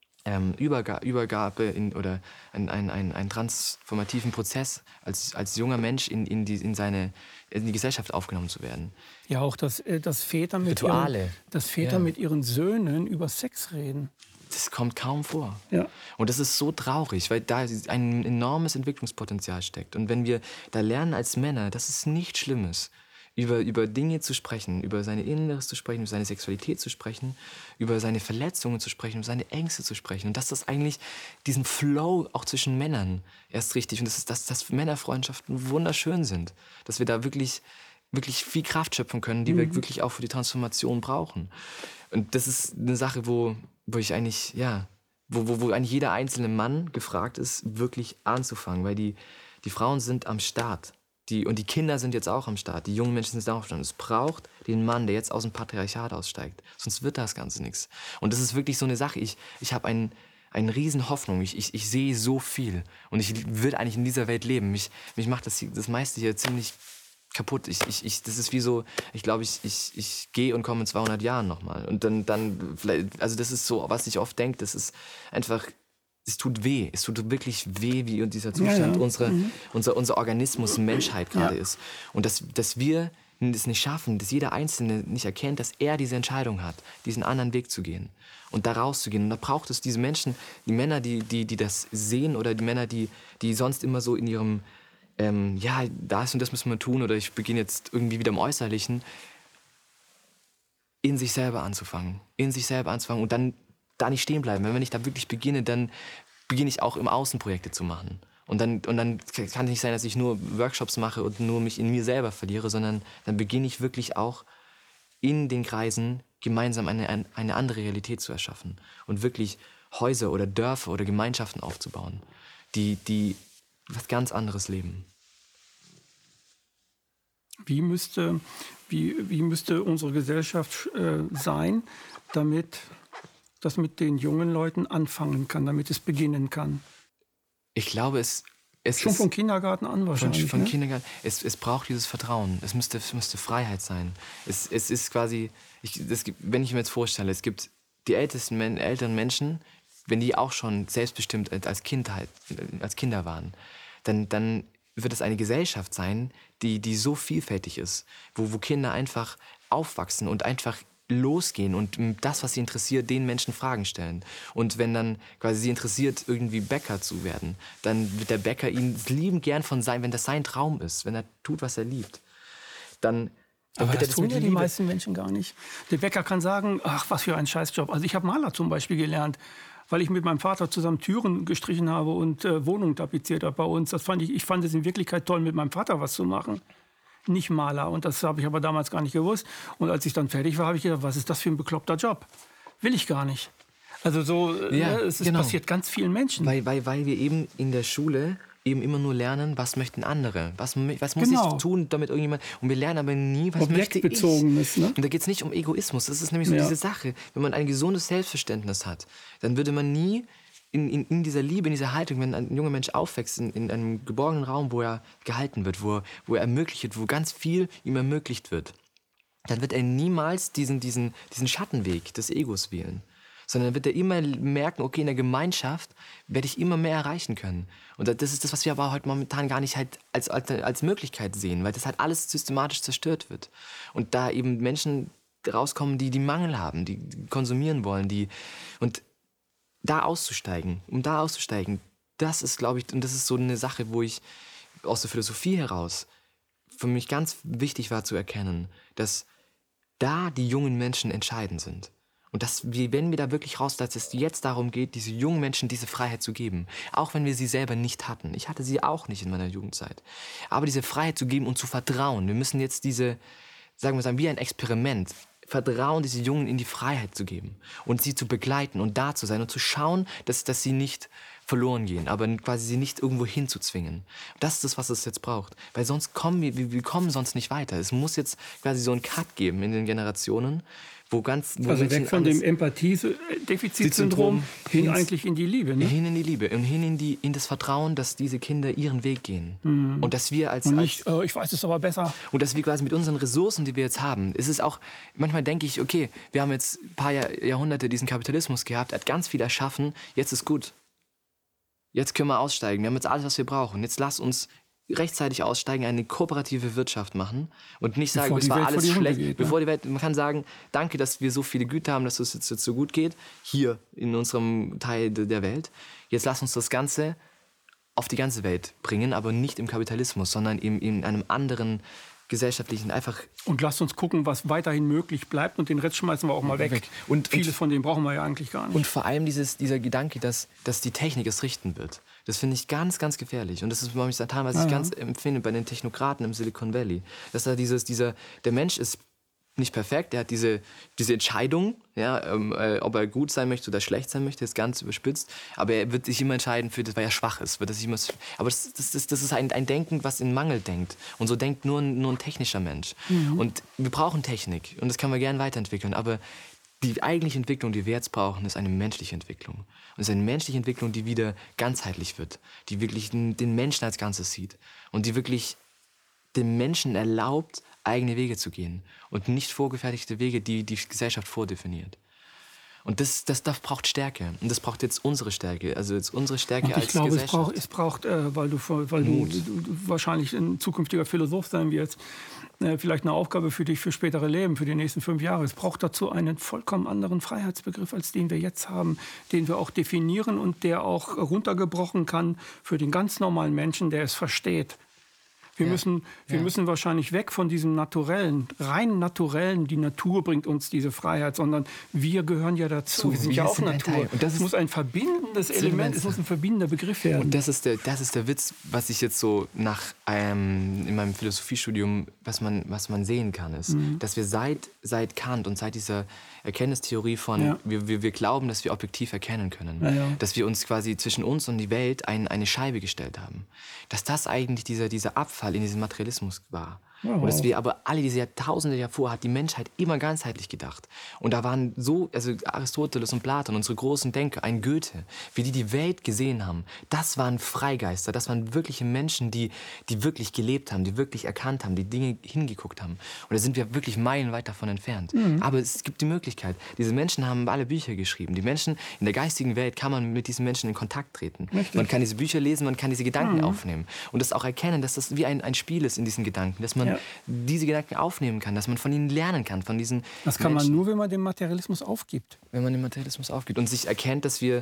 Übergabe oder einen transformativen Prozess als junger Mensch in die Gesellschaft aufgenommen zu werden. Ja, auch dass Väter mit ihren Söhnen über Sex reden. Das kommt kaum vor. Ja. Und das ist so traurig, weil da ein enormes Entwicklungspotenzial steckt. Und wenn wir da lernen als Männer, dass es nicht schlimm ist, über Dinge zu sprechen, über seine Inneres zu sprechen, über seine Sexualität zu sprechen, über seine Verletzungen zu sprechen, über seine Ängste zu sprechen. Und dass das eigentlich diesen Flow auch zwischen Männern erst richtig, und dass Männerfreundschaften wunderschön sind. Dass wir da wirklich, wirklich viel Kraft schöpfen können, die wir wirklich auch für die Transformation brauchen. Und das ist eine Sache, wo ich eigentlich, wo eigentlich jeder einzelne Mann gefragt ist, wirklich anzufangen. Weil die Frauen sind am Start. Und die Kinder sind jetzt auch am Start. Die jungen Menschen sind auch am Start. Es braucht den Mann, der jetzt aus dem Patriarchat aussteigt. Sonst wird das Ganze nichts. Und das ist wirklich so eine Sache. Ich habe eine riesen Hoffnung. Ich sehe so viel. Und ich will eigentlich in dieser Welt leben. Mich macht das meiste hier ziemlich kaputt. Das ist wie so, ich glaube, ich gehe und komme in 200 Jahren nochmal. Und dann vielleicht, also das ist so, was ich oft denke, das ist einfach... Es tut weh. Es tut wirklich weh, wie dieser Zustand unser Organismus Menschheit gerade ist. Und dass wir es nicht schaffen, dass jeder Einzelne nicht erkennt, dass er diese Entscheidung hat, diesen anderen Weg zu gehen und da rauszugehen. Und da braucht es diese Menschen, die Männer, die das sehen oder die Männer, die sonst immer so in ihrem, das und das müssen wir tun oder ich beginne jetzt irgendwie wieder im Äußerlichen, in sich selber anzufangen und dann da nicht stehen bleiben. Wenn ich da wirklich beginne, dann beginne ich auch im Außen Projekte zu machen. Und dann kann es nicht sein, dass ich nur Workshops mache und nur mich in mir selber verliere, sondern dann beginne ich wirklich auch in den Kreisen gemeinsam eine andere Realität zu erschaffen und wirklich Häuser oder Dörfer oder Gemeinschaften aufzubauen, die was ganz anderes leben. Wie müsste unsere Gesellschaft sein, damit das mit den jungen Leuten anfangen kann, damit es beginnen kann? Ich glaube, es schon vom Kindergarten an wahrscheinlich. Von Kindergarten. Es braucht dieses Vertrauen. Es müsste Freiheit sein. Es ist quasi, wenn ich mir jetzt vorstelle, es gibt die älteren Menschen, wenn die auch schon selbstbestimmt als Kinder waren, dann wird es eine Gesellschaft sein, die so vielfältig ist, wo Kinder einfach aufwachsen und einfach losgehen und das, was sie interessiert, den Menschen Fragen stellen. Und wenn dann quasi sie interessiert, irgendwie Bäcker zu werden, dann wird der Bäcker ihn liebend gern wenn das sein Traum ist, wenn er tut, was er liebt, dann aber das tun ja die meisten Menschen gar nicht. Der Bäcker kann sagen, ach, was für ein Scheißjob. Also ich habe Maler zum Beispiel gelernt, weil ich mit meinem Vater zusammen Türen gestrichen habe und Wohnungen tapeziert habe bei uns. Ich fand es in Wirklichkeit toll, mit meinem Vater was zu machen. Nicht Maler. Und das habe ich aber damals gar nicht gewusst. Und als ich dann fertig war, habe ich gedacht, was ist das für ein bekloppter Job? Will ich gar nicht. Also so, es passiert ganz vielen Menschen. Weil wir eben in der Schule eben immer nur lernen, was möchten andere, was muss Genau. ich tun, damit irgendjemand, und wir lernen aber nie, was möchte ich. Objektbezogenes, ne? Und da geht es nicht um Egoismus, das ist nämlich so diese Sache. Wenn man ein gesundes Selbstverständnis hat, dann würde man nie in dieser Liebe, in dieser Haltung, wenn ein junger Mensch aufwächst, in einem geborgenen Raum, wo er gehalten wird, wo er ermöglicht wird, wo ganz viel ihm ermöglicht wird, dann wird er niemals diesen Schattenweg des Egos wählen. Sondern wird er immer merken, okay, in der Gemeinschaft werde ich immer mehr erreichen können. Und das ist das, was wir aber heute momentan gar nicht halt als Möglichkeit sehen, weil das halt alles systematisch zerstört wird. Und da eben Menschen rauskommen, die Mangel haben, die konsumieren wollen, und da auszusteigen, das ist, glaube ich, und das ist so eine Sache, wo ich aus der Philosophie heraus für mich ganz wichtig war zu erkennen, dass da die jungen Menschen entscheidend sind. Und wenn wir da wirklich raus, dass es jetzt darum geht, diese jungen Menschen diese Freiheit zu geben, auch wenn wir sie selber nicht hatten. Ich hatte sie auch nicht in meiner Jugendzeit. Aber diese Freiheit zu geben und zu vertrauen. Wir müssen jetzt sagen, wie ein Experiment, Vertrauen, diese Jungen in die Freiheit zu geben und sie zu begleiten und da zu sein und zu schauen, dass sie nicht verloren gehen, aber quasi sie nicht irgendwo hinzuzwingen. Das ist das, was es jetzt braucht. Weil sonst wir kommen sonst nicht weiter. Es muss jetzt quasi so einen Cut geben in den Generationen, wo also weg von dem Empathie-Defizitsyndrom hin eigentlich in die Liebe. Ne? Hin in die Liebe und hin in das Vertrauen, dass diese Kinder ihren Weg gehen. Und dass wir und nicht, ich weiß es aber besser. Und dass wir quasi mit unseren Ressourcen, die wir jetzt haben, ist es auch, manchmal denke ich, okay, wir haben jetzt ein paar Jahrhunderte diesen Kapitalismus gehabt, er hat ganz viel erschaffen, jetzt ist gut. Jetzt können wir aussteigen, wir haben jetzt alles, was wir brauchen. Jetzt lass uns rechtzeitig aussteigen, eine kooperative Wirtschaft machen und nicht sagen, es war alles schlecht. Bevor die Welt, man kann sagen, danke, dass wir so viele Güter haben, dass es jetzt so gut geht, hier in unserem Teil der Welt. Jetzt lass uns das Ganze auf die ganze Welt bringen, aber nicht im Kapitalismus, sondern in einem anderen gesellschaftlichen einfach. Und lasst uns gucken, was weiterhin möglich bleibt und den Rest schmeißen wir auch mal weg. Und vieles von dem brauchen wir ja eigentlich gar nicht. Und vor allem dieser Gedanke, dass die Technik es richten wird. Das finde ich ganz, ganz gefährlich. Und das ist momentan, was ich ganz empfinde bei den Technokraten im Silicon Valley. Dass da der Mensch ist nicht perfekt, er hat diese Entscheidung, ja, ob er gut sein möchte oder schlecht sein möchte, ist ganz überspitzt, aber er wird sich immer entscheiden für das, weil er schwach ist. Aber das ist ein Denken, was in Mangel denkt. Und so denkt nur ein technischer Mensch. Und wir brauchen Technik und das können wir gerne weiterentwickeln, aber die eigentliche Entwicklung, die wir jetzt brauchen, ist eine menschliche Entwicklung. Und es ist eine menschliche Entwicklung, die wieder ganzheitlich wird, die wirklich den Menschen als Ganzes sieht und die wirklich dem Menschen erlaubt, eigene Wege zu gehen und nicht vorgefertigte Wege, die die Gesellschaft vordefiniert. Und das braucht Stärke. Und das braucht jetzt unsere Stärke. Also jetzt unsere Stärke als Gesellschaft. Ich glaube, es braucht, weil du wahrscheinlich ein zukünftiger Philosoph sein wirst, vielleicht eine Aufgabe für dich für spätere Leben, für die nächsten 5 Jahre. Es braucht dazu einen vollkommen anderen Freiheitsbegriff, als den wir jetzt haben, den wir auch definieren und der auch runtergebrochen kann für den ganz normalen Menschen, der es versteht. Wir müssen wahrscheinlich weg von diesem rein Naturellen, die Natur bringt uns diese Freiheit, sondern wir gehören ja dazu. Wir sind ja auch Natur. Und das muss ein verbindendes Element, es muss ein verbindender Begriff werden. Und das ist der Witz, was ich jetzt so in meinem Philosophiestudium, was man sehen kann, ist, dass wir seit Kant und seit dieser Erkenntnistheorie von, wir glauben, dass wir objektiv erkennen können, dass wir uns quasi zwischen uns und die Welt eine Scheibe gestellt haben. Dass das eigentlich dieser Abfall in diesen Materialismus war. Und dass wir aber alle diese Jahrtausende davor hat die Menschheit immer ganzheitlich gedacht. Und da waren also Aristoteles und Platon, unsere großen Denker, ein Goethe, wie die Welt gesehen haben. Das waren Freigeister, das waren wirkliche Menschen, die wirklich gelebt haben, die wirklich erkannt haben, die Dinge hingeguckt haben. Und da sind wir wirklich meilenweit davon entfernt. Aber es gibt die Möglichkeit. Diese Menschen haben alle Bücher geschrieben. Die Menschen in der geistigen Welt kann man mit diesen Menschen in Kontakt treten. Richtig. Man kann diese Bücher lesen, man kann diese Gedanken aufnehmen. Und das auch erkennen, dass das wie ein Spiel ist in diesen Gedanken, dass man diese Gedanken aufnehmen kann, dass man von ihnen lernen kann, von diesen Das kann man nur, wenn man den Materialismus aufgibt. Wenn man den Materialismus aufgibt und sich erkennt, dass wir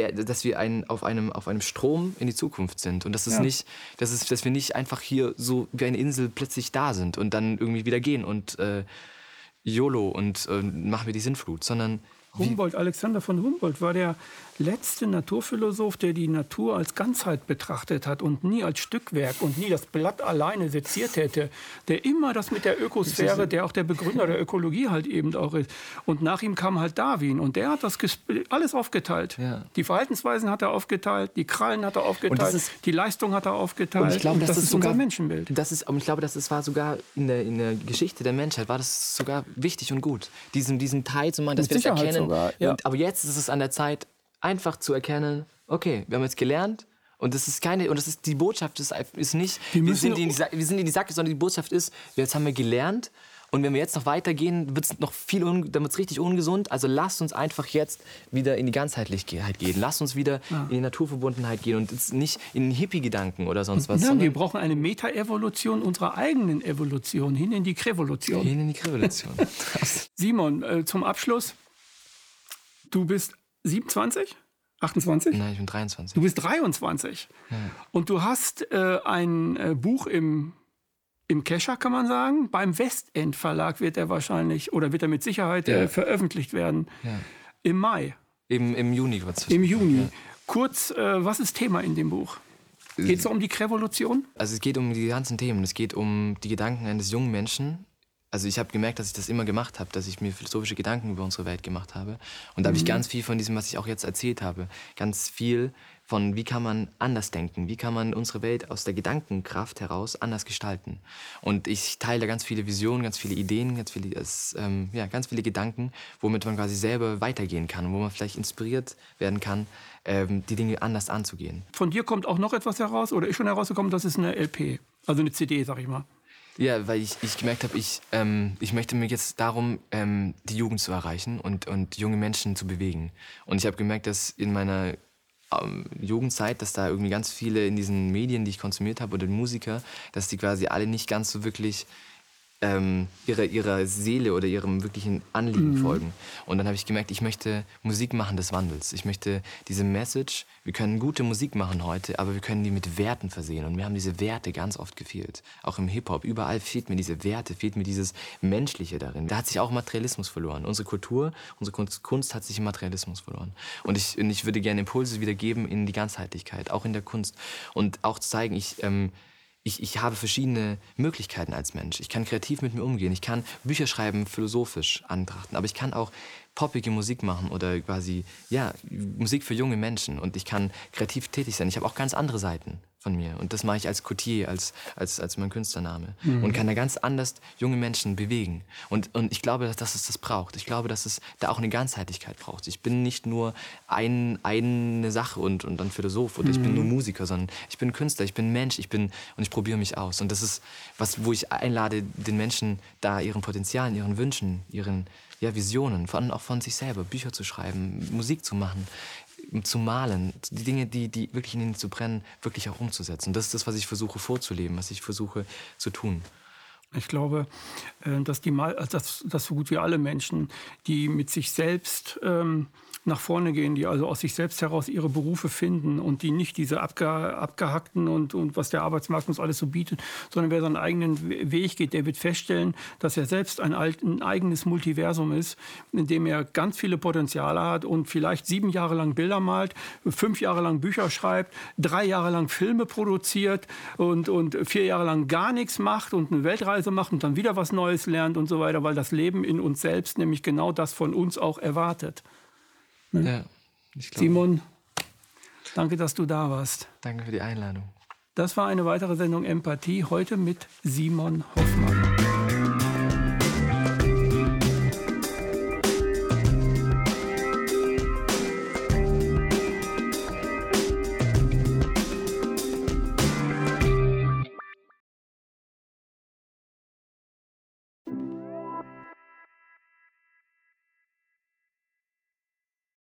auf einem Strom in die Zukunft sind und dass wir nicht einfach hier so wie eine Insel plötzlich da sind und dann irgendwie wieder gehen und YOLO und machen wir die Sinnflut, sondern Humboldt, Alexander von Humboldt war der letzte Naturphilosoph, der die Natur als Ganzheit betrachtet hat und nie als Stückwerk und nie das Blatt alleine seziert hätte. Der immer das mit der Ökosphäre, der auch der Begründer der Ökologie halt eben auch ist. Und nach ihm kam halt Darwin und der hat das alles aufgeteilt. Ja. Die Verhaltensweisen hat er aufgeteilt, die Krallen hat er aufgeteilt, die Leistung hat er aufgeteilt. Und ich glaube, das ist sogar unser Menschenbild. Ich glaube, war sogar in der Geschichte der Menschheit war das sogar wichtig und gut, diesen Teil zu machen, dass wir das erkennen. Sogar, ja. Aber jetzt ist es an der Zeit, einfach zu erkennen, okay, wir haben jetzt gelernt und die Botschaft ist nicht, wir sind in die Sacke, sondern die Botschaft ist, jetzt haben wir gelernt und wenn wir jetzt noch weitergehen, wird es noch dann wird's richtig ungesund. Also lasst uns einfach jetzt wieder in die Ganzheitlichkeit gehen. Lasst uns wieder in die Naturverbundenheit gehen und jetzt nicht in Hippie-Gedanken oder sonst was. Ja, wir brauchen eine Meta-Evolution unserer eigenen Evolution, hin in die Krevolution. Hin in die Krevolution. Simon, zum Abschluss, du bist 27? 28? Nein, ich bin 23. Du bist 23. Ja. Und du hast ein Buch im Kescher, kann man sagen. Beim Westend Verlag wird er wahrscheinlich, oder wird er mit Sicherheit veröffentlicht werden. Ja. Im Mai. Im Juni wird es. Im Juni. Ja. Kurz, was ist Thema in dem Buch? Geht es um die Krevolution? Also es geht um die ganzen Themen. Es geht um die Gedanken eines jungen Menschen. Also ich habe gemerkt, dass ich das immer gemacht habe, dass ich mir philosophische Gedanken über unsere Welt gemacht habe. Und da habe ich ganz viel von diesem, was ich auch jetzt erzählt habe, ganz viel von, wie kann man anders denken, wie kann man unsere Welt aus der Gedankenkraft heraus anders gestalten. Und ich teile ganz viele Visionen, ganz viele Ideen, ganz viele Gedanken, womit man quasi selber weitergehen kann, wo man vielleicht inspiriert werden kann, die Dinge anders anzugehen. Von dir kommt auch noch etwas heraus, oder ist schon herausgekommen, das ist eine LP, also eine CD, sag ich mal. Ja, weil ich gemerkt habe, ich möchte mir jetzt darum, die Jugend zu erreichen und junge Menschen zu bewegen. Und ich habe gemerkt, dass in meiner Jugendzeit, dass da irgendwie ganz viele in diesen Medien, die ich konsumiert habe, oder die Musiker, dass die quasi alle nicht ganz so wirklich ihrer Seele oder ihrem wirklichen Anliegen folgen. Und dann habe ich gemerkt, ich möchte Musik machen des Wandels. Ich möchte diese Message, wir können gute Musik machen heute, aber wir können die mit Werten versehen. Und mir haben diese Werte ganz oft gefehlt. Auch im Hip-Hop, überall fehlt mir diese Werte, fehlt mir dieses Menschliche darin. Da hat sich auch Materialismus verloren. Unsere Kultur, unsere Kunst hat sich im Materialismus verloren. Und ich würde gerne Impulse wieder geben in die Ganzheitlichkeit, auch in der Kunst. Und auch zeigen, ich habe verschiedene Möglichkeiten als Mensch. Ich kann kreativ mit mir umgehen. Ich kann Bücher schreiben, philosophisch antrachten. Aber ich kann auch poppige Musik machen oder quasi, Musik für junge Menschen. Und ich kann kreativ tätig sein. Ich habe auch ganz andere Seiten von mir. Und das mache ich als Coutier, als mein Künstlername. Und kann da ganz anders junge Menschen bewegen. Und ich glaube, dass es das braucht. Ich glaube, dass es da auch eine Ganzheitlichkeit braucht. Ich bin nicht nur eine Sache und ein Philosoph oder ich bin nur Musiker, sondern ich bin Künstler, ich bin Mensch, und ich probiere mich aus. Und das ist wo ich einlade, den Menschen da ihren Potenzialen, ihren Wünschen, ihren Visionen, vor allem auch von sich selber, Bücher zu schreiben, Musik zu machen, zu malen, die Dinge, die wirklich in ihnen zu brennen, wirklich auch umzusetzen. Das ist das, was ich versuche vorzuleben, was ich versuche zu tun. Ich glaube, dass so gut wie alle Menschen, die mit sich selbst nach vorne gehen, die also aus sich selbst heraus ihre Berufe finden und die nicht diese abgehackten und was der Arbeitsmarkt uns alles so bietet, sondern wer seinen eigenen Weg geht, der wird feststellen, dass er selbst ein eigenes Multiversum ist, in dem er ganz viele Potenziale hat und vielleicht 7 Jahre lang Bilder malt, 5 Jahre lang Bücher schreibt, 3 Jahre lang Filme produziert und 4 Jahre lang gar nichts macht und eine Weltreise macht und dann wieder was Neues lernt und so weiter, weil das Leben in uns selbst nämlich genau das von uns auch erwartet. Ja, ich glaube. Simon, danke, dass du da warst. Danke für die Einladung. Das war eine weitere Sendung Empathie, heute mit Simon Hoffmann.